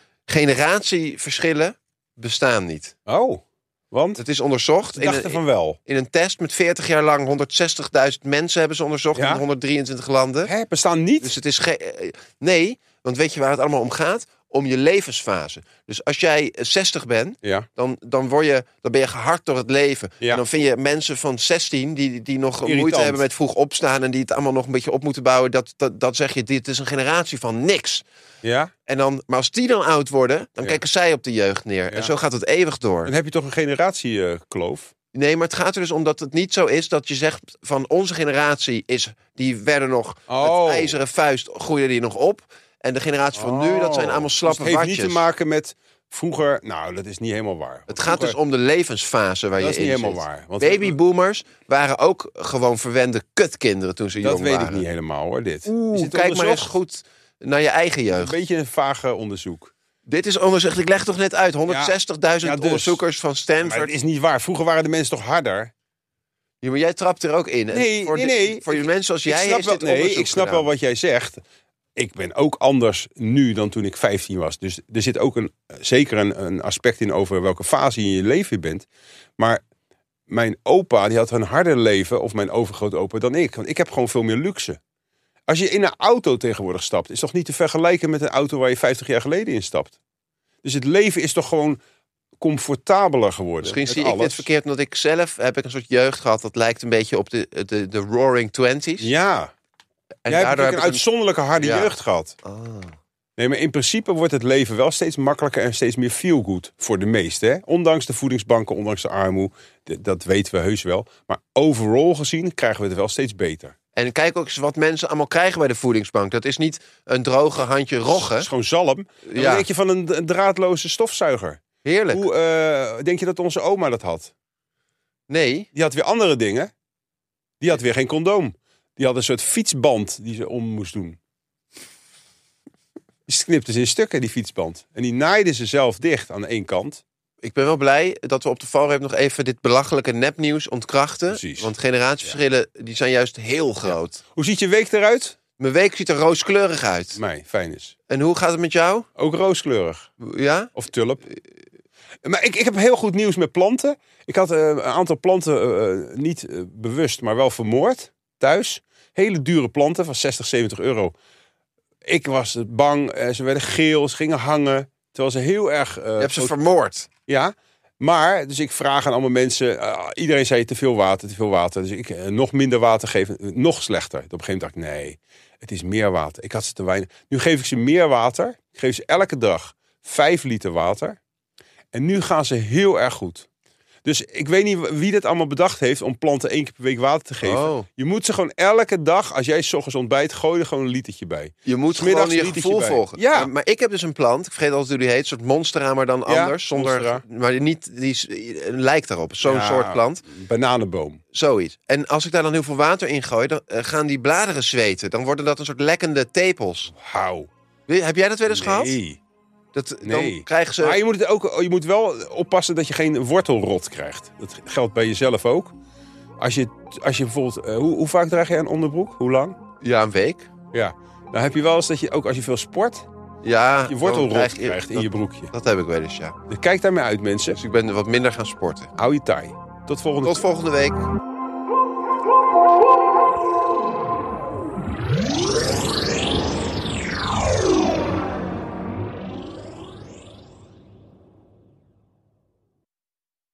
Generatieverschillen bestaan niet. Oh, want? Het is onderzocht. Ik dacht in een, van wel. In een test met veertig jaar lang honderdzestigduizend mensen hebben ze onderzocht. Ja? In honderddrieëntwintig landen. Hè, bestaan niet? Dus het is geen... Nee, want weet je waar het allemaal om gaat? Om je levensfase. Dus als jij zestig bent, ja. dan, dan, word je, dan ben je gehard door het leven. Ja. En dan vind je mensen van zestien die, die nog Irritant. moeite hebben met vroeg opstaan... en die het allemaal nog een beetje op moeten bouwen... dat, dat, dat zeg je, dit is een generatie van niks. Ja. En dan, maar als die dan oud worden, dan ja. kijken zij op de jeugd neer. Ja. En zo gaat het eeuwig door. Dan heb je toch een generatiekloof? Uh, nee, maar het gaat er dus om dat het niet zo is... dat je zegt van onze generatie is... die werden nog oh. met ijzeren vuist, groeiden die nog op... En de generatie van nu, dat zijn allemaal slappe dus het heeft watjes. niet te maken met vroeger... Nou, dat is niet helemaal waar. Het gaat vroeger, dus om de levensfase waar je in zit. Dat is niet helemaal waar. Want babyboomers waren ook gewoon verwende kutkinderen toen ze dat jong waren. Dat weet ik niet helemaal hoor, dit. Oeh, kijk onderzocht? maar eens goed naar je eigen jeugd. Een beetje een vage onderzoek. Dit is onderzocht, ik leg toch net uit. honderdzestigduizend ja, ja, dus. onderzoekers van Stanford. Maar het is niet waar. Vroeger waren de mensen toch harder? Ja, maar jij trapt er ook in. Nee, voor nee, nee. De, voor je mensen zoals jij is wel, dit Nee, ik snap gedaan. wel wat jij zegt... Ik ben ook anders nu dan toen ik vijftien was. Dus er zit ook een, zeker een, een aspect in over welke fase je in je leven bent. Maar mijn opa die had een harder leven, of mijn overgrootopa, dan ik. Want ik heb gewoon veel meer luxe. Als je in een auto tegenwoordig stapt, is toch niet te vergelijken met een auto waar je vijftig jaar geleden in stapt. Dus het leven is toch gewoon comfortabeler geworden. Misschien zie alles. ik dit verkeerd, omdat ik zelf heb ik een soort jeugd gehad. Dat lijkt een beetje op de, de, de Roaring Twenties. Ja. En jij hebt een uitzonderlijke harde ja. jeugd gehad. Oh. Nee, maar in principe wordt het leven wel steeds makkelijker en steeds meer feel-good voor de meesten. Hè? Ondanks de voedingsbanken, ondanks de armoede, dat weten we heus wel. Maar overal gezien krijgen we het wel steeds beter. En kijk ook eens wat mensen allemaal krijgen bij de voedingsbank. Dat is niet een droge handje roggen. Dat is gewoon zalm. Ja. Dan denk je van een, een draadloze stofzuiger. Heerlijk. Hoe uh, denk je dat onze oma dat had? Nee. Die had weer andere dingen. Die had weer geen condoom. Die had een soort fietsband die ze om moest doen. Die knipte ze in stukken, die fietsband. En die naaide ze zelf dicht aan de één kant. Ik ben wel blij dat we op de valreep nog even dit belachelijke nepnieuws ontkrachten. Precies. Want generatieverschillen ja. die zijn juist heel groot. Ja. Hoe ziet je week eruit? Mijn week ziet er rooskleurig uit. Nee, fijn is. En hoe gaat het met jou? Ook rooskleurig. Ja? Of tulp. Maar ik, ik heb heel goed nieuws met planten. Ik had uh, een aantal planten uh, niet uh, bewust, maar wel vermoord thuis. Hele dure planten van zestig, zeventig euro. ik was bang. Uh, ze werden geel, ze gingen hangen. Terwijl ze heel erg... Uh, Je hebt ze ook... vermoord. Ja, maar dus ik vraag aan allemaal mensen. Uh, iedereen zei te veel water, te veel water. Dus ik uh, nog minder water geven, uh, nog slechter. Op een gegeven moment dacht ik, nee, het is meer water. Ik had ze te weinig. Nu geef ik ze meer water. Ik geef ze elke dag vijf liter water. En nu gaan ze heel erg goed. Dus ik weet niet wie dit allemaal bedacht heeft om planten één keer per week water te geven. Oh. Je moet ze gewoon elke dag, als jij 's ochtends ontbijt, gooi er gewoon een litertje bij. Je moet gewoon je gevoel bij. volgen. Ja. Uh, maar ik heb dus een plant, ik vergeet altijd hoe die heet, een soort monstera, maar dan ja, anders. Zonder, monstera. maar niet, die is, lijkt daarop, zo'n ja, soort plant. Bananenboom. Zoiets. En als ik daar dan heel veel water in gooi, dan uh, gaan die bladeren zweten. Dan worden dat een soort lekkende tepels. Wauw. Heb jij dat wel eens nee. gehad? Dat, nee. Dan krijgen ze... Maar je moet, het ook, je moet wel oppassen dat je geen wortelrot krijgt. Dat geldt bij jezelf ook. Als je, als je bijvoorbeeld... Uh, hoe, hoe vaak draag jij een onderbroek? Hoe lang? Ja, een week. Ja. Dan heb je wel eens dat je ook als je veel sport... Ja, je wortelrot krijg je, krijgt in dat, je broekje. Dat heb ik wel eens, ja. Dus kijk daarmee uit, mensen. Dus ik ben wat minder gaan sporten. Hou je taai. Tot volgende Tot volgende week.